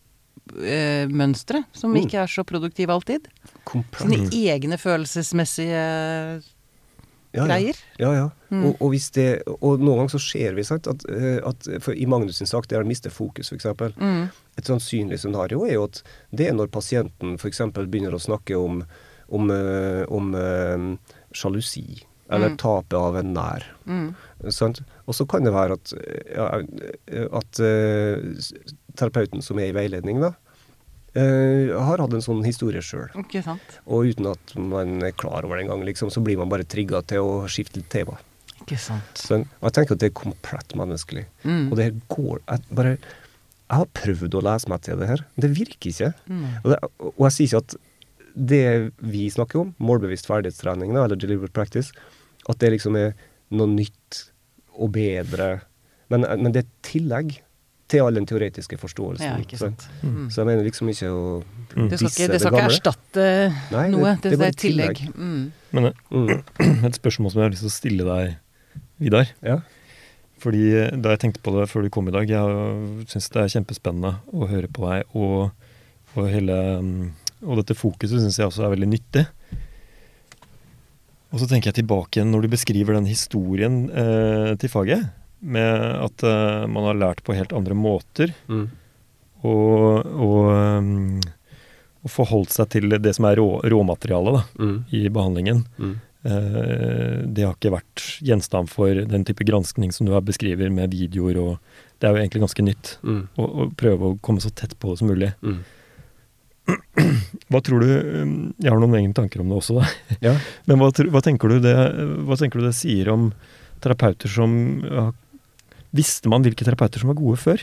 eh, mønstre, som Mm. ikke er så produktive alltid. Komplett. Sine egne følelsesmessige Ja, ja. greier. Ja, ja. Mm. Og, og, hvis det, og noen ganger så ser vi sant, at, eh, at for i Magnus sin sak, det er å miste fokus, for eksempel. Mm. Et sannsynlig scenario er jo at det er når pasienten for eksempel begynner å snakke om, om, eh, om eh, sjalusi, eller Mm. tapet av en nær. Mm. Sant? Og så kan det være at, ja, at eh, s- terapeuten som er i veiledning da, eh, har hatt en sånn historie selv. Ikke sant? Og uten at man er klar over det en gang, liksom, så blir man bare trigget til å skifte litt tema. Ikke sant. Så jeg tenker at det er komplett menneskelig. Mm. Og det her går jeg, bare, jeg har prøvd å lese meg til det her. Det virker ikke. Mm. Og, det, og jeg sier ikke at det vi snakker om, målbevisst ferdighetstrening, da, eller deliberate practice, at det liksom er noe nytt og bedre. Men, men det er et tillegg til all den teoretiske forståelsen. Ja, ikke sant. Så, Mm. så jeg mener liksom ikke å Mm. Det skal disse ikke, det skal ikke erstatte Nei, det- noe. det Det, er det bare er et tillegg. Mm. Men eh, Mm. et spørsmål som jeg har lyst til å stille deg, Vidar. Ja. Fordi eh, da jeg tenkte på det før du kom i dag, jeg syns det er kjempespennende å høre på deg, og, og, hele, mm, og dette fokuset syns jeg også er veldig nyttig. Og så tenker jeg tilbake igjen når du beskriver den historien eh, til faget, med at eh, man har lært på helt andre måter, Mm. og, og, um, og forholdt seg til det som er rå, råmaterialet da, Mm. i behandlingen. Mm. Eh, det har ikke vært gjenstand for den type granskning som du har beskriver med videoer, og det er jo egentlig ganske nytt Mm. å, å prøve å komme så tett på det som mulig. Mm. Hva tror du, um, jeg har noen egne tanker om det også da, Ja. men hva, tr- hva, tenker du det, hva tenker du det sier om terapeuter som, ja, visste man hvilke terapeuter som var gode før?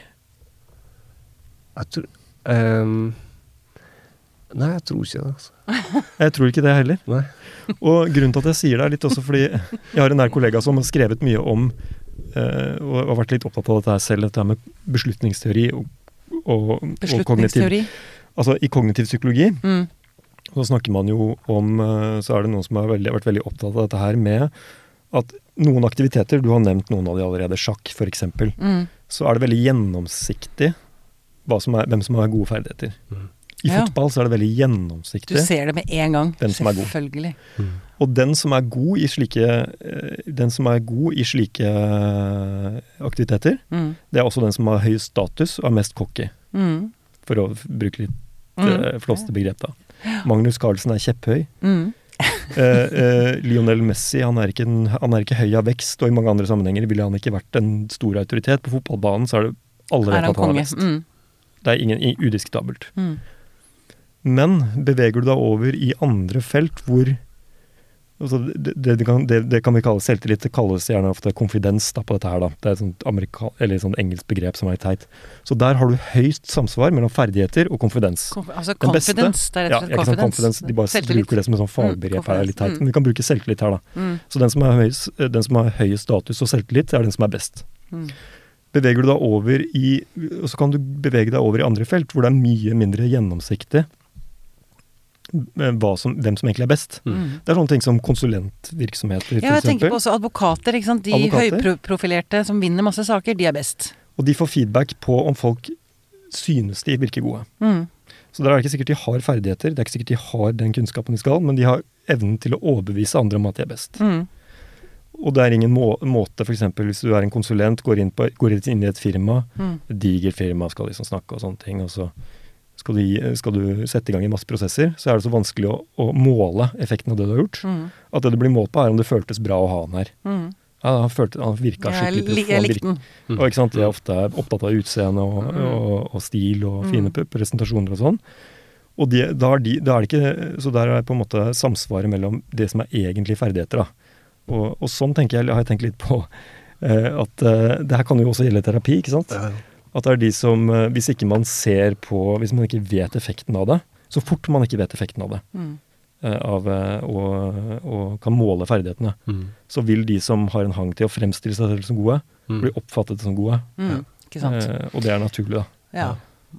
Jeg tror ehm, Nei, jeg tror ikke det, altså. Jeg tror ikke det heller. Nei. Og grunnen til at jeg sier det er litt også fordi jeg har en nær kollega som har skrevet mye om, eh, og har vært litt opptatt av dette her selv, dette her med beslutningsteori og, og, og kognitiv, Beslutningsteori. altså i kognitiv psykologi. Mm. Så snakker man jo om, eh, så er det noen som har veldig, vært veldig opptatt av dette her med at noen aktiviteter, du har nevnt noen av de allerede, sjakk for eksempel, Mm. så er det veldig gjennomsiktig hva som er, hvem som har gode ferdigheter. Mm. I Ja. fotball så er det veldig Du gjennomsiktig. ser det med en gang. Den som er god. Selvfølgelig. Mm. Og den som er god i slike, eh, den som er god i slike eh, aktiviteter, Mm. det er også den som har høy status og er mest cocky, Mm. for å f- bruke litt Mm. eh, flåste begrep da. Magnus Carlsen er kjepphøy. Mm. Eh, eh, Lionel Messi, han er, ikke en, han er ikke høy av vekst, og i mange andre sammenhenger ville han ikke vært en stor autoritet. På fotballbanen så er det alle Er vet han at han er konge? best. Mm. Det er ingen i- udiskutabelt. Mm. Men beveger du deg over i andre felt hvor altså det, det, det, kan, det, det kan vi kalle selvtillit. Det kalles gjerne ofte konfidens da, på dette her. Da. Det er et sånt, amerika, eller et sånt engelsk begrep som er teit. Så der har du høyst samsvar mellom ferdigheter og konfidens. Konf altså Den beste- confidence. Det er Ja, rett og ikke slett sant, confidence. confidence. De bare Selvtillit. bruker det som en sånn fagbegrep Mm, her, er litt teit. confidence. Men vi kan bruke selvtillit her, da. Mm. Så den som har høy, den som har høy status og selvtillit, er den som er best. Mm. Beveger du deg over i, og så kan du bevege deg over i andre felt, hvor det er mye mindre gjennomsiktig hva som, hvem som egentlig er best. Mm. Det er sånne ting som konsulentvirksomheter, for Ja, jeg tenker eksempel. på også advokater, ikke sant? De Advokater. høyprofilerte som vinner masse saker, de er best. Og de får feedback på om folk synes de virker gode. Mm. Så der er det ikke sikkert de har ferdigheter, det er ikke sikkert de har den kunnskapen de skal, men de har evnen til å overbevise andre om at de er best. Mm. Og det er ingen må måte, for eksempel hvis du er en konsulent, går inn, på, går inn i et firma, Mm. et digert firma, skal liksom snakke og sånne ting, og så skal du, gi- skal du sette i gang i masse prosesser, så er det så vanskelig å, å måle effekten av det du har gjort. Mm. At det det blir målt på er om det føltes bra å ha han her. Mm. Ja, han, følte, han virka Jeg, skikkelig li- proff. jeg han likte den. virk- Og ikke sant, de er ofte opptatt av utseende og, Mm. og, og stil og Mm. fine p- presentasjoner og sånn. Og de, da, er de, da er det ikke, så der er på en måte samsvaret mellom det som er egentlig ferdigheter. Da. Og, og sånn tenker jeg, har jeg tenkt litt på eh, at eh, det her kan jo også gjelde terapi, ikke sant? Ja. At det er de som, eh, hvis ikke man ser på, hvis man ikke vet effekten av det, så fort man ikke vet effekten av det, Mm. eh, av, eh, og, og kan måle ferdighetene, Mm. så vil de som har en hang til å fremstille seg selv som gode, Mm. bli oppfattet som gode. Mm. Ikke sant? Eh, og det er naturlig, da. Ja.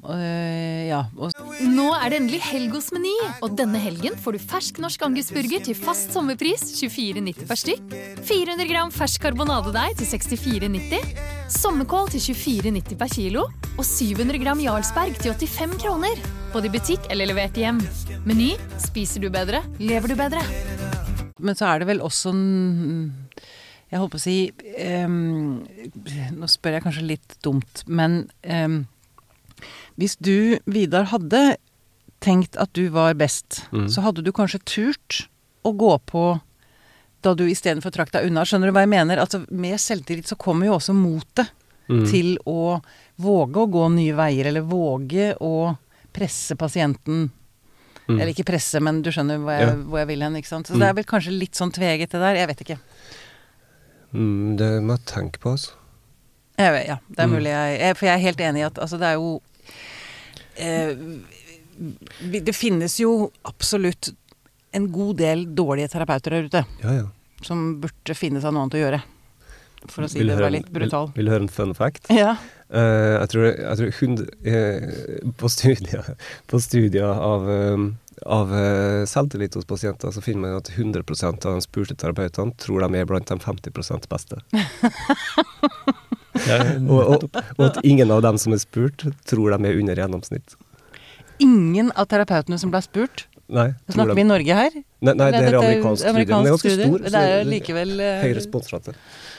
Øh, ja. Og Nå er det endelig helg hos Meny, og denne helgen får du fersk norsk angusburger til fast sommerpris tjuefire nitti per stykk, fire hundre gram fersk karbonadedeig til sekstifire nitti, sommerkål til tjuefire nitti per kilo, og syv hundre gram Jarlsberg til åttifem kroner. Både i butikk eller levert hjem. Meny, spiser du bedre, lever du bedre. Men så er det vel også en, jeg holdt på å si, ehm, nå spør jeg kanskje litt dumt, men ehm, hvis du, Vidar, hadde tenkt at du var best, Mm. så hadde du kanskje turt å gå på da du i stedet for trakk deg unna. Skjønner du hva jeg mener? Altså, med selvtillit så kommer jo også motet Mm. til å våge å gå nye veier, eller våge å presse pasienten. Mm. Eller ikke presse, men du skjønner hvor jeg, Ja. hvor jeg vil hen, ikke sant? Så Mm. det er vel kanskje litt sånn tveget det der, jeg vet ikke. Mm, det må jeg tenke på, altså. Jeg vet, ja, det er Mm. mulig jeg, jeg... For jeg er helt enig i at altså, det er jo eh, vi, Det finnes jo absolutt en god del dårlige terapeuter der ute, Ja, ja. som burde finne seg noe annet å gjøre. For å si Vil det høre var en- litt brutal. Vil, vil høre en fun fact? Ja. Eh, jeg tror, jeg tror hundre, eh, på studier, på studier av, eh, av eh, selvtillit hos pasienter, så finner man at hundre prosent av de spurte terapeutene tror de er blant de femti prosent beste. Det er Og, og, og at ingen av dem som er spurt, tror de er under gjennomsnitt. Ingen av terapeutene som ble spurt. Nei, tror Snakker vi de, i Norge her? nei, nei, det er Dette amerikansk studie, men det er ganske studie. stor. Det så er jo likevel eh, høy responsrate.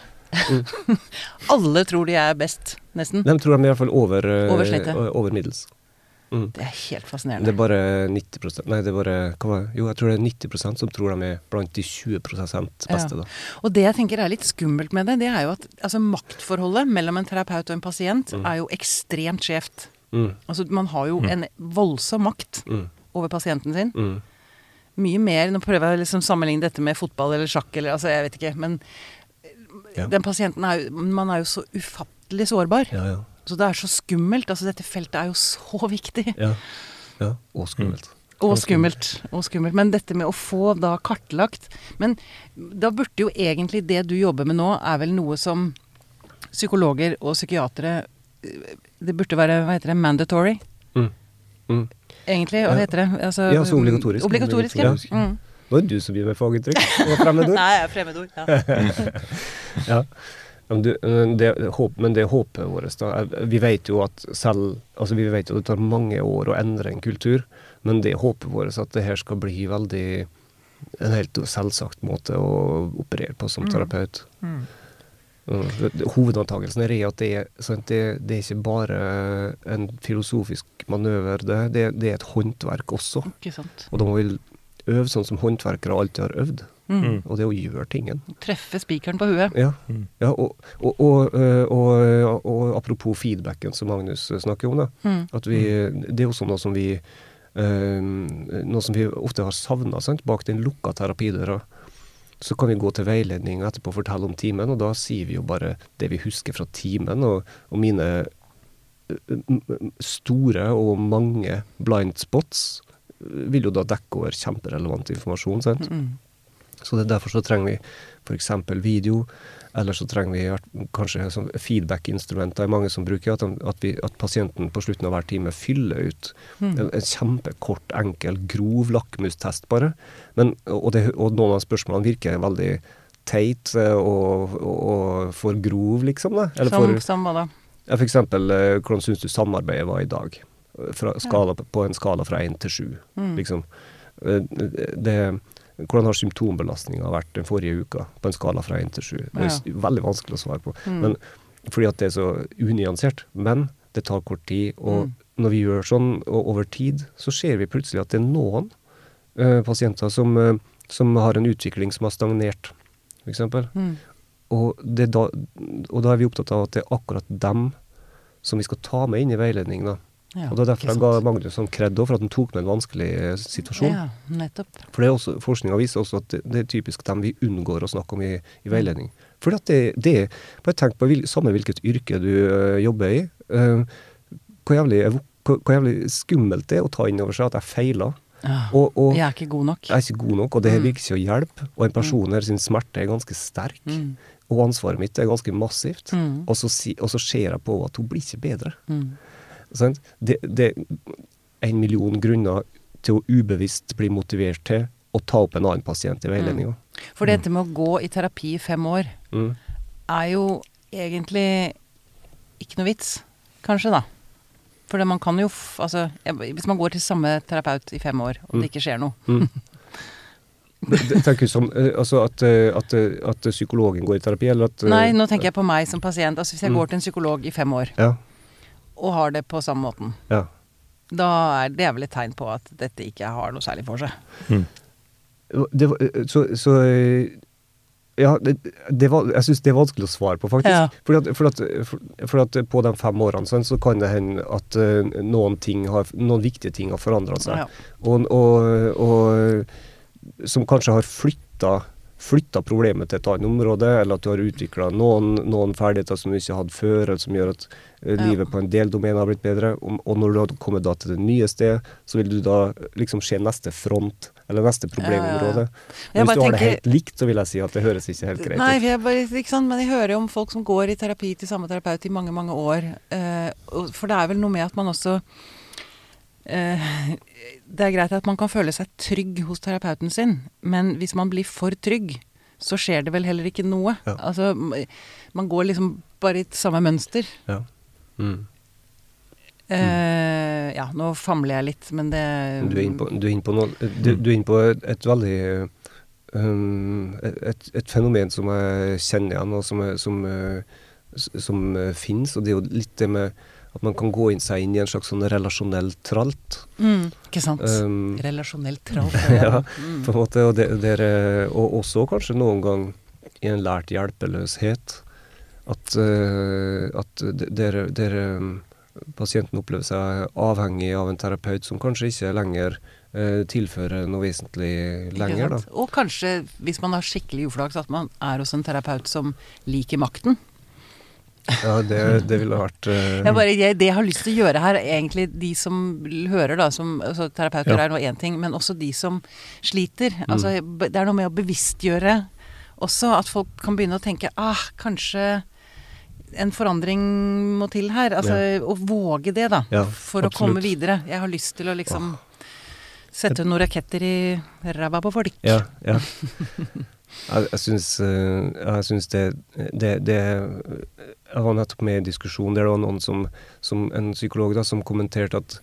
alle tror de er best, nesten. De tror de er i hvert fall over, eh, Over snittet. over middels. Mm. Det er helt Det fascinerende. er bare nitti prosent Nei, det er bare hva var det? Jo, jeg tror det er nitti prosent som tror de er blant de tjue prosent beste, Ja. da. Og det jeg tenker er litt skummelt med det, det er jo at altså, maktforholdet mellom en terapeut og en pasient Mm. er jo ekstremt skjevt. Mm. Altså, man har jo en voldsom makt Mm. over pasienten sin. Mm. Mye mer. Nå prøver jeg å liksom sammenligne dette med fotball eller sjakk, eller altså, jeg vet ikke. Men Ja. den pasienten er jo Man er jo så ufattelig sårbar. Ja, ja. Så det er så skummelt. Altså, dette feltet er jo så viktig. Ja. ja. Og skummelt. Og skummelt. Og skummelt. Men dette med å få da kartlagt Men da burde jo egentlig det du jobber med nå, er vel noe som psykologer og psykiatere Det burde være, hva heter det, mandatory? Mm. Mm. Egentlig, hva Ja. heter det? Altså, Ja, så obligatorisk. Obligatorisk, ja. Obligatorisk. Mm. Nå er det du som begynner med faguttrykk. Og fremmedord. Nei, fremmedord. Ja. Ja. Men, du, men det, håp, men det er håpet vårt, da. Vi vet jo at selv Altså, vi vet jo at det tar mange år å endre en kultur, men det er håpet vårt at det her skal bli veldig en helt selvsagt måte å operere på som terapeut. Mm. Uh, Hovedantagelsen er at det er, sant, det, det er ikke bare en filosofisk manøver, det, det, det er et håndverk også. Ikke sant. Og da må vi øve sånn som håndverkere alltid har øvd, Mm. og det er å gjøre tingen. Treffe spikeren på huet. Ja, Mm. ja og, og, og, øh, og, og apropos feedbacken som Magnus snakker om, da, Mm. at vi, det er også noe som vi øh, noe som vi ofte har savnet, sant? Bak den lukka terapidøra. Så kan vi gå til veiledning og etterpå fortelle om timen, og da sier vi jo bare det vi husker fra timen, og, og mine øh, store og mange blind spots vil jo da dekke over kjemperelevant informasjon, sant? Mm. Så det er derfor så trenger vi for eksempel video, eller så trenger vi kanskje sånn feedback-instrument. Det er mange som bruker at, at, vi, at pasienten på slutten av hver time fyller ut mm. en, en kjempekort, enkel, grov lakmustest bare. Men, og, det, og noen av spørsmålene virker veldig teit og, og, og for grov, liksom. Da. Eller som, for, som hva da? Ja, for eksempel, hvordan synes du samarbeidet var i dag? Fra skala, ja. På en skala fra én til sju, mm. liksom. Det... Hvordan har symptombelastningen vært den forrige uka på en skala fra én til sju? Det er ja. Veldig vanskelig å svare på. Mm. Men, fordi at det er så unyansert. Men det tar kort tid, og mm. når vi gjør sånn og over tid, så ser vi plutselig at det er noen uh, pasienter som, uh, som har en utvikling som har stagnert, for eksempel. Mm. Og, det da, og da er vi opptatt av at det er akkurat dem som vi skal ta med inn i veiledning, da. Ja, og det er derfor jeg ga Magnus sånn kred for at han tok med en vanskelig situasjon. Ja, nettopp. For det er også, forskningen viser også at det, det er typisk dem vi unngår å snakke om i, i veiledning. For at det, det er, bare tenk på vil, samme hvilket yrke du uh, jobber i, uh, hvor, jævlig, hvor, hvor jævlig skummelt det er å ta inn over seg at jeg feiler. Ja, og, og, jeg er ikke god nok. Jeg er ikke god nok, og det mm. virker ikke å hjelpe. Og en person her sin smerte er ganske sterk, mm. og ansvaret mitt er ganske massivt. Mm. Og, så si, og så ser jeg på at hun blir ikke bedre. Mm. Sånn? Det, det er en million grunner til å ubevisst bli motivert til å ta opp en annen pasient i veiledningen. Mm. For dette med å gå i terapi i fem år mm. er jo egentlig ikke noe vits, kanskje da. For det man kan jo, f- altså, hvis man går til samme terapeut i fem år, og mm. det ikke skjer noe. Mm. Tenker du som, altså at, at, at psykologen går i terapi, eller at... Nei, nå tenker jeg på meg som pasient. Altså hvis jeg mm. går til en psykolog i fem år, ja. og har det på samme måten, ja. da er det vel et tegn på at dette ikke har noe særlig for seg. Mm. Det, så, så ja, det, det var, jeg synes det er vanskelig å svare på, faktisk. Ja. Fordi at, for, at, for, for at på de fem årene sånn, så kan det hende at uh, noen, ting har, noen viktige ting har forandret seg. Ja. Og, og, og som kanskje har flyttet flytta problemet til et annet område, eller at du har utviklet noen, noen ferdigheter som du ikke hadde før, eller som gjør at uh, livet ja. På en del domener har blitt bedre. Og, og når du har kommet da til det nye sted, så vil du da liksom se neste front, eller neste problemområde. Ja, ja, ja. Hvis du har tenker, det helt likt, så vil jeg si at det høres ikke helt greit ut. Nei, jeg bare, ikke sant, men jeg hører jo om folk som går i terapi til samme terapeut i mange, mange år. Uh, for det er vel noe med at man også Uh, det er greit at man kan føle seg trygg hos terapeuten sin, men hvis man blir for trygg, så skjer det vel heller ikke noe. Ja. Altså, man går liksom bare i samme mønster. Ja. Mm. Uh, ja, nå famler jeg litt, men det... Du er inne på, du er inne på, noe, du, du er inne på et, et veldig... Um, et, et fenomen som jeg kjenner igjen, og som, som, som finnes, og det er jo litt det med at man kan gå inn seg inn i en slags sånn relasjonell tralt. Mm, ikke sant? Um, relasjonell tralt. Ja, mm. på en måte. Og, det, det er, og også kanskje noen gang i en lært hjelpeløshet. At, uh, at der, der um, pasienten opplever seg avhengig av en terapeut som kanskje ikke lenger uh, tilfører noe vesentlig lenger. Da. Og kanskje, hvis man har skikkelig uflaks, at man er hos en terapeut som liker makten. Ja, det, det ville vært uh... jeg bare, jeg, Det jeg har lyst til å gjøre her, er egentlig de som hører, da, som altså, terapeuter ja. Er noe en ting, men også de som sliter. Mm. Altså, det er noe med å bevisstgjøre også, at folk kan begynne å tenke ah, kanskje en forandring må til her. Altså, ja. Å våge det, da, ja, for absolutt. Å komme videre. Jeg har lyst til å liksom oh. sette noen raketter i ræva på folk. Ja, ja. Jeg, jeg synes, jeg synes det, det, det jeg var nettopp med i diskusjon der det var noen som, som en psykolog da, som kommenterte at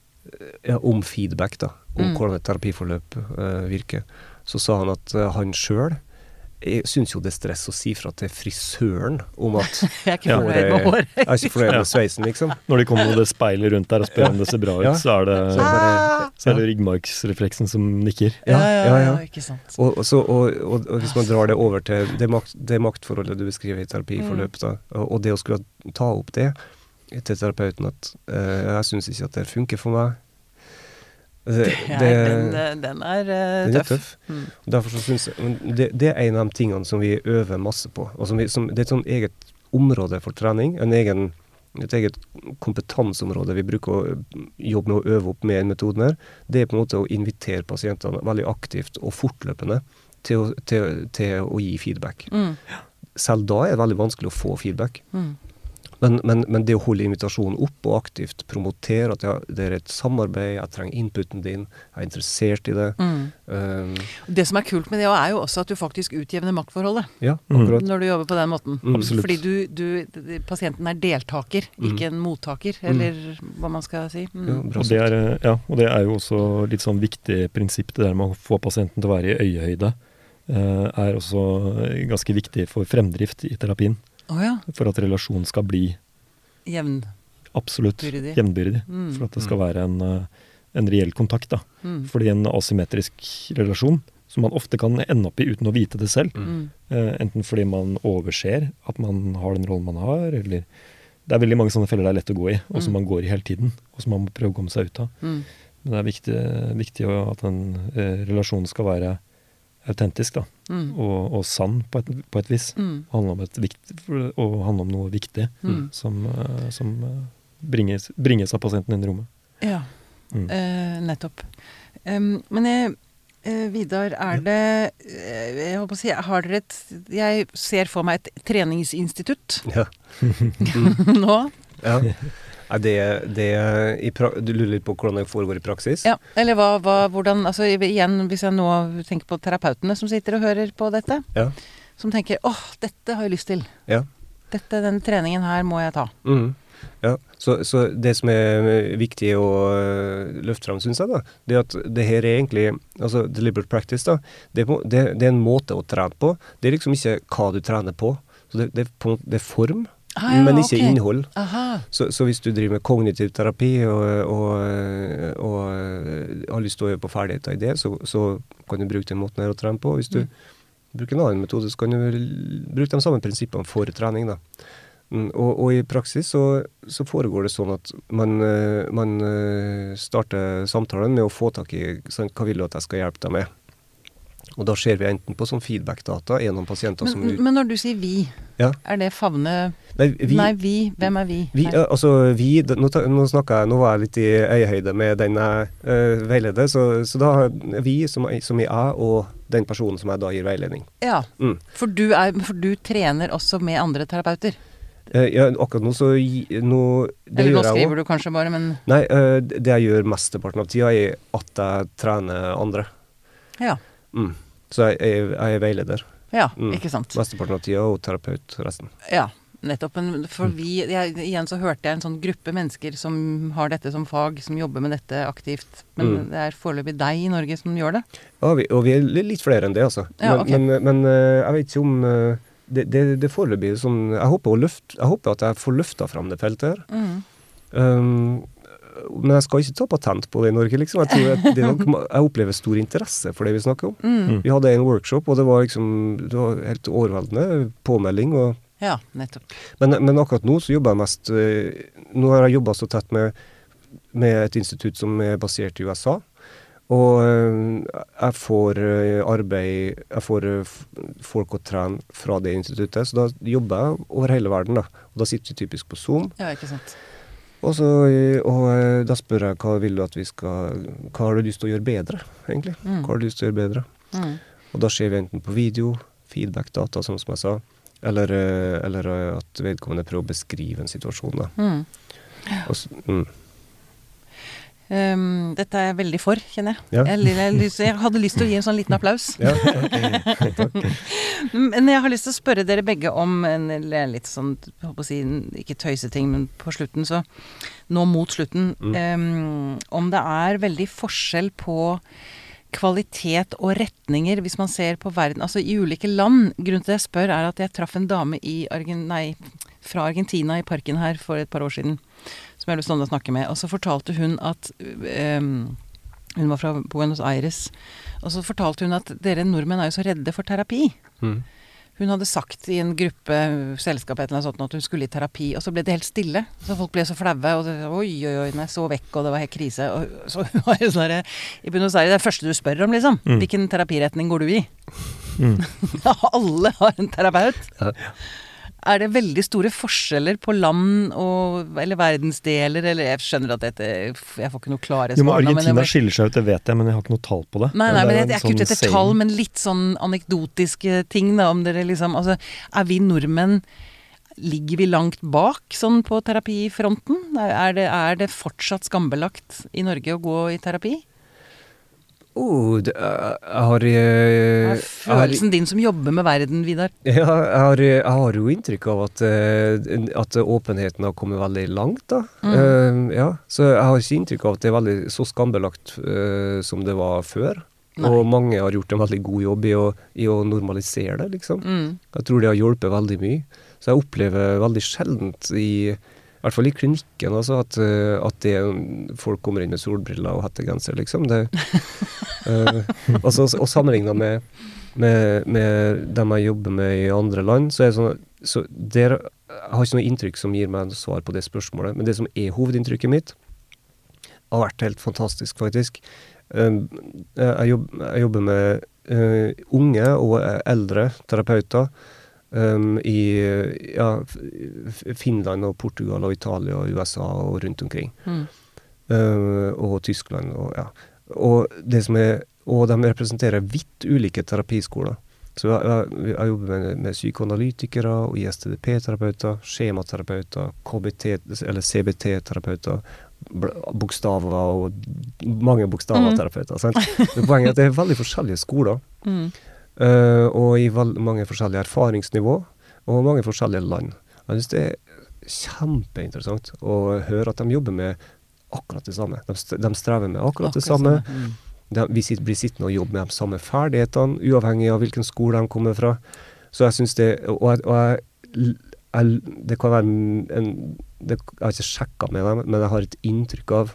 ja, om feedback da, om mm. hvordan et terapiforløp uh, virker, så sa han at uh, han selv jeg synes jo det er stress å si fra til frisøren om at jeg er ikke fornøyd med hår. Jeg er ikke fornøyd med sveisen, liksom. Når de kommer med det speilet rundt der og spør om det ser bra ut, ja. så er det, så bare, så er det ryggmargsrefleksen som nikker. Ja, ja, ja, ja. Ikke sant. Og, og, så, og, og, og hvis man drar det over til det, makt, det maktforholdet du beskriver i terapiforløp, da, og, og det å skulle ta opp det til terapeuten at uh, jeg synes ikke at det funker for meg. Det, det, den, den er uh, den tøff. Er tøff. Mm. Derfor så synes jeg, det, det er en av de tingene som vi øver masse på. Og som vi, som, det er et sånn eget område for trening, en egen, et eget kompetanseområde vi bruker å jobbe med å øve opp med en metoden her. Det er på en måte å invitere pasientene veldig aktivt og fortløpende til å, til, til å gi feedback. Mm. Selv da er det veldig vanskelig å få feedback. Mm. Men, men, men det å holde invitasjonen opp og aktivt promotere at ja, det er et samarbeid, jeg trenger inputen din, jeg er interessert i det. Mm. Um, Det som er kult med det er jo også at du faktisk utjevner maktforholdet. ja, akkurat. Når du jobber på den måten. Mm. Absolutt. Fordi du, du, pasienten er deltaker, ikke en mottaker, eller hva man skal si. Mm. Ja, bra Og det, sagt. er, ja, og det er jo også litt sånn viktig prinsipp, det der med å få pasienten til å være i øyehøyde, eh, er også ganske viktig for fremdrift i terapien. Å ja. For at relasjonen skal bli Jevn. absolutt Byrdig. jevnbyrdig. Mm. For at det skal være en, eh, en reell kontakt. da. Mm. Fordi en asymmetrisk relasjon, som man ofte kan ende opp i uten å vite det selv, Mm. eh, enten fordi man overser at man har den rollen man har, eller det er veldig mange sånne feller det er lett å gå i, og som Mm. man går i hele tiden, og som man må prøve å komme seg ut av. Mm. Men det er viktig, viktig å- at den eh, relasjonen skal være autentisk da, Mm. og, og sann på et, på et vis. Mm. Handle om et vikt, og handle om noe viktig Mm. som, eh, som eh, bringes, bringes av pasienten inn i rommet. Ja, Mm. eh, nettopp. Um, men jeg, eh, Vidar, er det eh, Jeg håper å si, har dere et Jeg ser for meg et treningsinstitutt Ja. nå. Ja. Nei, det, det i pra du lurer litt på hvordan det foregår i praksis? Ja, eller hva, hva, hvordan Altså igjen, hvis jeg nå tenker på terapeutene som sitter og hører på dette, Ja. som tenker åh, dette har jeg lyst til. Ja. Dette, den treningen her må jeg ta. Mhm. Ja, så, så det som er viktig å øh, løfte frem, synes jeg da, det er at det her er egentlig, altså deliberate practice da, det er, på, det, det er en måte å trene på. Det er liksom ikke hva du trener på. Så det, det, er, på, det er form, Ah, ja, men ikke ok. innhold. Aha. Så, så hvis du driver med kognitiv terapi og, og, og, og har lyst til å øve på ferdigheter i det, så, så kan du bruke den måten her å trene på. Hvis du Mm. bruker en annen metode, så kan du vel bruke de samme prinsippene for trening da. Mm, Og, og i praksis så, så foregår det sånn at man, eh, man eh, starter samtalen med å få tak i sånn, hva vil du at jeg skal hjelpe deg med. Og da ser vi enten på sånn feedback-data gjennom pasienter som... Men, men når du sier vi, Ja. er det favne Nei, vi, Nei, vi. Hvem er vi? vi, Nei. ja, altså vi, da- nå, ta- nå snakker jeg, nå var jeg litt i øyehøyde med den jeg uh, veileder, så, så da er vi som, som er jeg og den personen som jeg da gir veiledning. Ja, Mm. for du, er, for du trener også med andre terapeuter. Eh, ja, akkurat nå så gi- nå, det Eller nå gjør jeg skriver også. du kanskje bare, men Nei, eh, det jeg gjør mesteparten av tida er at jeg trener andre. ja. Mm. Så jeg, jeg, jeg er veileder Ja, Mm. ikke sant. mesteparten av tida, og terapeut resten. Ja, nettopp. Men Mm. for vi, jeg, igjen så hørte jeg en sånn gruppe mennesker som har dette som fag, som jobber med dette aktivt. Men Mm. det er foreløpig deg i Norge som gjør det. Ja, vi, og vi er li- litt flere enn det, altså. Ja, men, ok. men, men eh, jeg vet ikke om eh, det, det, det foreløpig sånn jeg håper, å løft, jeg håper at jeg får løfta fram det feltet her. Mm. Um, men jeg skal ikke ta patent på det i Norge, liksom. Jeg, tror at det er nok, jeg opplever stor interesse for det vi snakker om. Mm. Vi hadde en workshop, og det var liksom det var helt overveldende påmelding. Og, Ja, nettopp. men, men akkurat nå så jobber jeg mest eh, Nå har jeg jobba så tett med, med et institutt som er basert i U S A. Og eh, jeg får eh, arbeid Jeg får eh, f- folk å trene fra det instituttet, så da jobber jeg over hele verden, da. Og da sitter vi typisk på Zoom. Ja, ikke sant. Og, så, og eh, da spør jeg hva vil du at vi skal Hva har du lyst til å gjøre bedre, egentlig? Mm. Hva har du lyst til å gjøre bedre? Mm. Og da ser vi enten på video, feedback-data, sånn som jeg sa, eller, eh, eller eh, at vedkommende prøver å beskrive en situasjon. Da. Mm. Og, s- mm. Um, dette er jeg veldig for, kjenner jeg. Ja. Jeg, jeg, lyst- jeg hadde lyst til å gi en sånn liten applaus. Ja, ok. Takk. Men jeg har lyst til å spørre dere begge om en, eller litt sånn, jeg håper å si, ikke tøyseting, men på slutten, så nå mot slutten, Mm. em, om det er veldig forskjell på kvalitet og retninger hvis man ser på verden, altså i ulike land. Grunnen til det jeg spør er at jeg traff en dame i Argen, nei, fra Argentina i parken her for et par år siden, som jeg har lyst til å snakke med, og så fortalte hun at em, hun var fra Buenos Aires, og så fortalte hun at dere nordmenn er jo så redde for terapi. Mm. Hun hadde sagt i en gruppe, selskap et eller annet sånt, at hun skulle i terapi, og så ble det helt stille. Så folk ble så flaue, og det, oi, oi, oi, nei, så vekk, og det var helt krise. Og så var det sånn der, i Buenos Aires, det er det første du spør om, liksom. Mm. Hvilken terapiretning går du i? Mm. Alle har en terapeut. Ja. er det veldig store forskjeller på land og, eller verdensdeler, eller jeg skjønner at dette, jeg får ikke noe klare svar. Jo, men nå, Argentina men jeg, skiller seg ut, det vet jeg, men jeg har ikke noe tall på det. Nei, nei, men jeg, jeg er ikke ute sånn etter tall, men litt sånn anekdotiske ting da, om dere liksom, altså, er vi nordmenn, ligger vi langt bak sånn på terapifronten? Er det, er det fortsatt skambelagt i Norge å gå i terapi? Oh, det, jeg har Hva jeg, er følelsen din som jobber med verden, Vidar? Ja, jeg har, jeg har jo inntrykk av at, eh, at åpenheten har kommet veldig langt, da. Mm. Eh, ja, så jeg har ikke inntrykk av at det er veldig så skambelagt eh, som det var før. Nei. Og mange har gjort en veldig god jobb i å, i å normalisere det, liksom. Mm. Jeg tror det har hjulpet veldig mye. Så jeg opplever veldig sjeldent i, i hvert fall i klinikken, altså, at, eh, at det, folk kommer inn med solbriller og hettegenser, liksom. Det, eh, altså, og sammenlignet med, med, med dem jeg jobber med i andre land, så er det sånn, så der, jeg har ikke noe inntrykk som gir meg svar på det spørsmålet, men det som er hovedinntrykket mitt, har vært helt fantastisk, faktisk. Uh, jeg, jobb, jeg jobber med uh, unge og eldre terapeuter um, i ja, Finland og Portugal og Italia og U S A og rundt omkring. Mm. Uh, og Tyskland. Og, ja. og, det som er, og de representerer vidt ulike terapiskoler. Så jeg, jeg, jeg jobber med, med psykoanalytikere og I S T D P-terapeuter, skjematerapeuter, K B T eller C B T-terapeuter, bokstaver og mange bokstaver-terapeuter. Sant? Det poenget er at det er veldig forskjellige skoler, mm. uh, og i veld, mange forskjellige erfaringsnivå, og mange forskjellige land. Jeg synes det er kjempeinteressant å høre at de jobber med akkurat det samme. De, de strever med akkurat, akkurat det samme. Mm. De, vi sitter, blir sittende og jobber med de samme ferdighetene, uavhengig av hvilken skole de kommer fra. Så jeg synes det, og jeg, og jeg, jeg det kan være en, det, jeg har ikke sjekket med dem, men jeg har et inntrykk av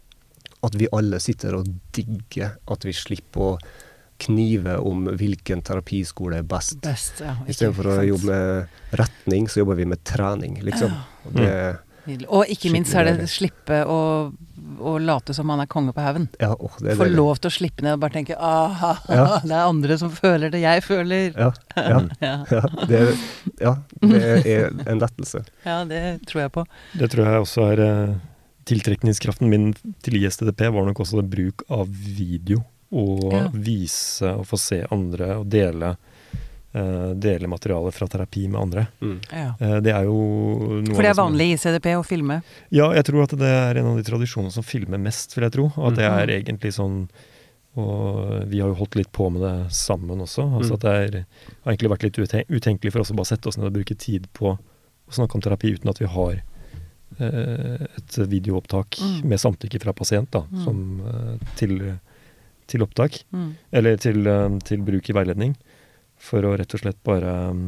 at vi alle sitter og digger at vi slipper å knive om hvilken terapiskole er best. Best, ja. I stedet for å jobbe med retning, så jobber vi med trening, liksom. Og, det, mm. og ikke minst er det slippe å, å late som man er konge på haugen. Ja, oh, Få lov til å slippe ned og bare tenke, aha, ja. Det er andre som føler det jeg føler. Ja, ja, ja. ja, det, er, ja det er en lettelse. Ja, det tror jeg på. Det tror jeg også er eh, tiltrekningskraften min til I S T D P var nok også det bruk av video. Og ja. Vise og få se andre og dele, uh, dele materialet fra terapi med andre. Mm. Ja. Uh, det er jo noe For det er vanlig i I S T D P å filme? Ja, jeg tror at det er en av de tradisjonene som filmer mest, vil jeg tro. Og at det er egentlig sånn, og vi har jo holdt litt på med det sammen også, altså mm. at det er, har egentlig vært litt uten, utenkelig for oss å bare sette oss ned og bruke tid på å snakke om terapi uten at vi har uh, et videoopptak mm. med samtykke fra pasient da, mm. som uh, til til opptak, mm. eller til, til bruk i veiledning, for å rett og slett bare um,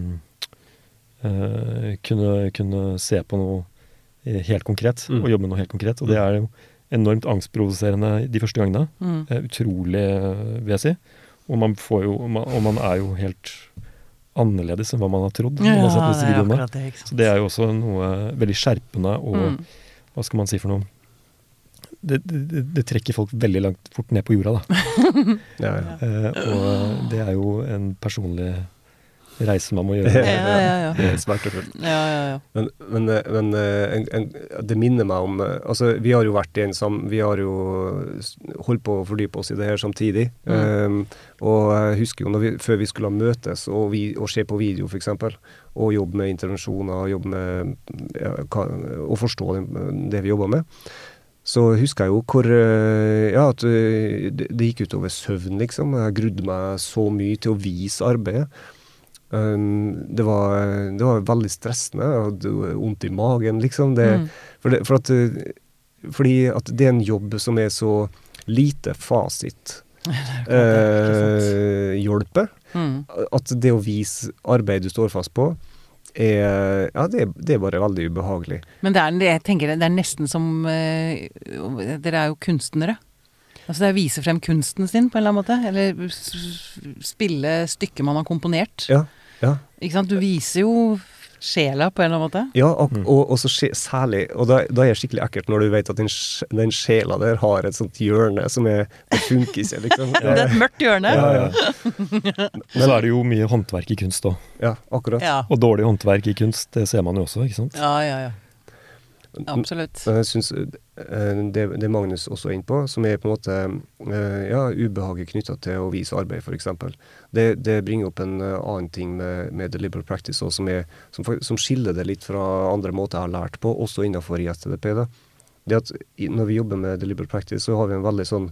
uh, kunne, kunne se på noe helt konkret, mm. og jobbe med noe helt konkret. Og det er jo enormt angstproduserende de første gangene. Mm. Uh, utrolig, vil jeg si. Og man, får jo, man, og man er jo helt annerledes enn hva man har trodd. Ja, det er akkurat det, ikke sant. Så det er jo også noe veldig skjerpende, og mm. hva skal man si for noe? Det, det, det trekker folk veldig langt fort ned på jorda, da. ja, ja. Uh, og det er jo en personlig reise man må gjøre. Ja, ja, ja. Det er smertefullt. Ja, ja, ja. Men, men, men en, en, det minner meg om, altså vi har jo vært i en sam, vi har jo holdt på å fordype oss i det her samtidig. Mm. Um, og jeg husker jo når vi, før vi skulle møtes og, vi, og se på video for eksempel, og jobbe med intervensjoner, jobbe med, ja, og forstå det, det vi jobber med, så husker jeg jo hvor, ja, at det, det gikk ut over søvn, liksom. Jeg grudde meg så mye til å vise arbeidet. Um, det, var, det var veldig stressende, jeg hadde vondt i magen, liksom. Det, mm. for det, for at, fordi at det er en jobb som er så lite fasit eh, hjelper. Mm. At det å vise arbeid du står fast på, Er, ja, det, det er bare veldig ubehagelig. Men det er, jeg tenker det er nesten som uh, dere er jo kunstnere. Altså det er å vise frem kunsten sin på en eller annen måte. Eller s- spille stykker man har komponert. Ja, ja. Ikke sant? Du viser jo sjela på en eller annen måte. Ja, og, og, og så skje, særlig, og da, da er det skikkelig ekkelt når du vet at den, den sjela der har et sånt hjørne som er, det funker ikke, liksom. Det er et mørkt hjørne. Ja, ja. Men så er det jo mye håndverk i kunst også. Ja, akkurat. Ja, Og dårlig håndverk i kunst, det ser man jo også, ikke sant? ja, ja. ja. Absolutt. Men jeg synes eh, det, det Magnus også er inne på, som er på en måte eh, ja, ubehaget knyttet til å vise arbeid, for eksempel. Det, det bringer opp en uh, annen ting med, med deliberate practice, også, som, er, som, som skiller det litt fra andre måter jeg har lært på, også innenfor I S T D P. Da. Det at i, når vi jobber med deliberate practice, så har vi en veldig sånn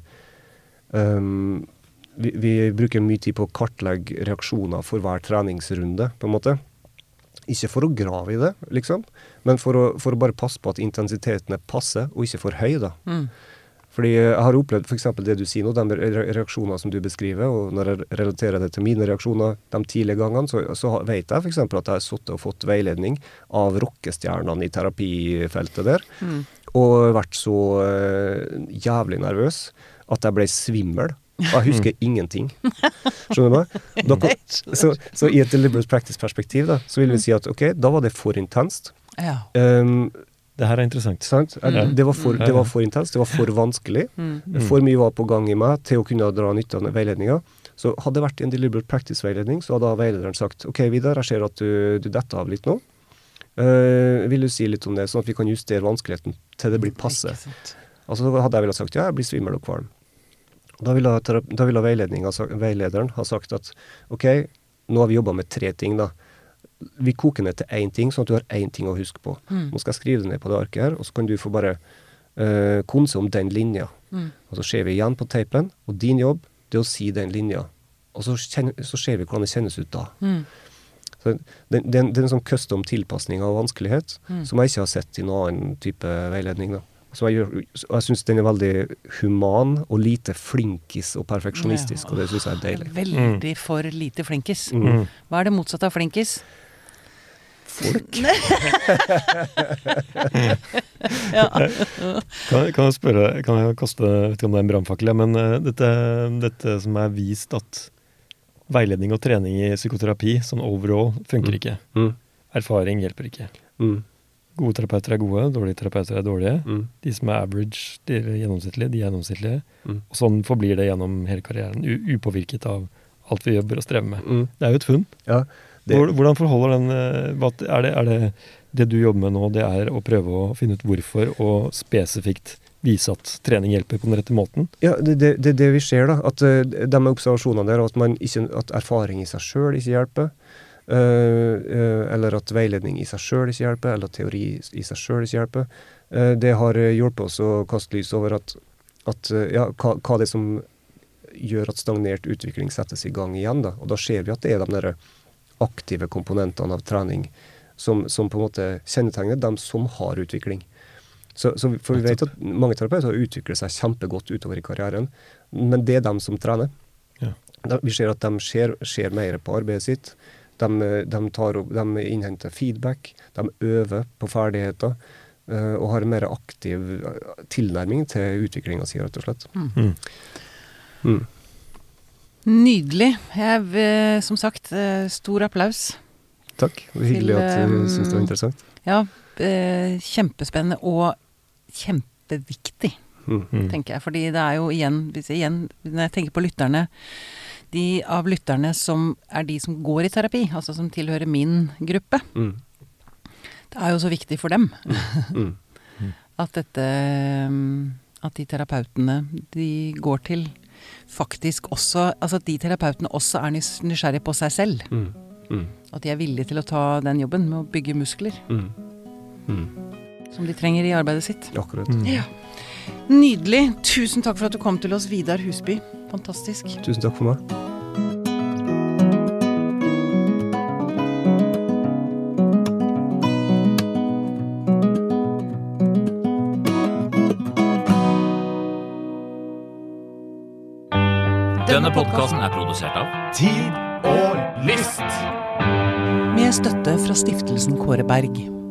um, vi, vi bruker mye tid på å kartlegge reaksjoner for hver treningsrunde, på en måte. Ikke for å grave i det, liksom, men for å, for å bare passe på at intensiteten er passe, og ikke for høy, da. Mm. Fordi jeg har opplevd for eksempel det du sier nå, de reaksjoner som du beskriver, og når jeg relaterer det til mine reaksjoner de tidlige gangene, så, så vet jeg for eksempel at jeg har suttet og fått veiledning av rockestjernene I terapifeltet der, mm. og vært så uh, jævlig nervøs at jeg ble svimmel. Og jeg husker ingenting. Skjønner du? Da, så, så I et deliberate practice-perspektiv da, så vil vi si at ok, da var det for intenst. Ja. Um, Det her er interessant. sant? Mm. Det, var for, det var for intenst, det var for vanskelig. Mm. For mye var på gang I meg til å kunne dra nytte av veiledningen. Så hadde det vært en deliberate practice-veiledning, så hadde veilederen sagt, ok, Vidar, jeg ser at du, du detter av litt nå. Uh, vil du si litt om det, sånn at vi kan justere vanskeligheten til det blir passe? Altså, da hadde jeg vel sagt, ja, jeg blir svimmel og kvalm. Da ville, da ville veilederen ha sagt at, ok, nå har vi jobbet med tre ting da. Vi koker ned til én ting, sånn at du har én ting å huske på. Mm. Nå skal jeg skrive det ned på det arket her, og så kan du få bare uh, konse om den linja. Mm. Og så ser vi igjen på teipen, og din jobb, det er å si den linja. Og så, kjenner, så ser vi hvordan det kjennes ut da. Mm. Så det, det, det er en sånn custom tilpasning av vanskelighet, Mm. som jeg ikke har sett I noen annen type veiledning da. Så jeg, gjør, jeg synes den er veldig human og lite flinkis og perfeksjonistisk, Ja. og det synes jeg er deilig. Veldig for lite flinkis. Mm. Hva er det motsatte av flinkis? Folk. Ja. Kan, kan jeg spørre, kan jeg kaste, jeg vet ikke om det er en brannfakkel, men uh, dette, dette som er vist at veiledning og trening I psykoterapi, sånn overall, funker Mm. ikke. Mm. Erfaring hjelper ikke. Mm. Gode terapeuter er gode, dårlige terapeuter er dårlige. Mm. De som er average, de er gjennomsnittlige, de er gjennomsnittlige. Mm. Og sånn forblir det gjennom hele karrieren, u- upåvirket av alt vi jobber og strever med. Mm. Det er jo et funn. Ja, det, Hvor- Hvordan forholder den, eh, hva, er, det, er det det du jobber med nå, det er å prøve å finne ut hvorfor, og spesifikt vise at trening hjelper på den rette måten? ja, det, det, det er det vi ser da, at uh, de observasjonene der, at, man ikke, at erfaring I seg selv ikke hjelper, Uh, uh, eller at veiledning I seg selv ikke hjelper, eller at teori I seg selv ikke hjelper. Uh, det har uh, hjulpet oss å kaste lys over at, at uh, ja, hva, hva det er som gjør at stagnert utvikling settes I gang igjen da. Og da ser vi at det er de der aktive komponentene av trening som, som på en måte kjennetegner dem som har utvikling. Så, så for vi vet at mange terapeuter utvikler seg kjempegodt utover I karrieren, men det er dem som trener. Ja. Da, vi ser at de ser, ser mer på arbeidet sitt. De, de, tar opp, de innhenter feedback, de øver på ferdigheter, uh, og har en mer aktiv tilnærming til utviklingen sin, rett og slett. Mm. Mm. Nydelig. Jeg, eh, som sagt, eh, stor applaus. Takk. Det var hyggelig Til, at du um, synes det var interessant. Ja, eh, kjempespennende og kjempeviktig, Mm. Mm. tenker jeg. Fordi det er jo igjen, hvis jeg, igjen, når jeg tenker på lytterne, de av lytterne som er de som går I terapi, altså som tilhører min gruppe, Mm. det er jo så viktig for dem Mm. at dette, at de terapeutene de går til faktisk også, altså at de terapeutene også er nys- nysgjerrige på seg selv. Mm. Mm. At de er villige til å ta den jobben med å bygge muskler Mm. Mm. som de trenger I arbeidet sitt. Akkurat. Mm. Ja. Nydelig. Tusen takk for at du kom til oss, Vidar Husby. Fantastisk. Tusen takk for meg. Denne podcasten er produsert av Tid og lyst. Med støtte fra stiftelsen Kåre Berg.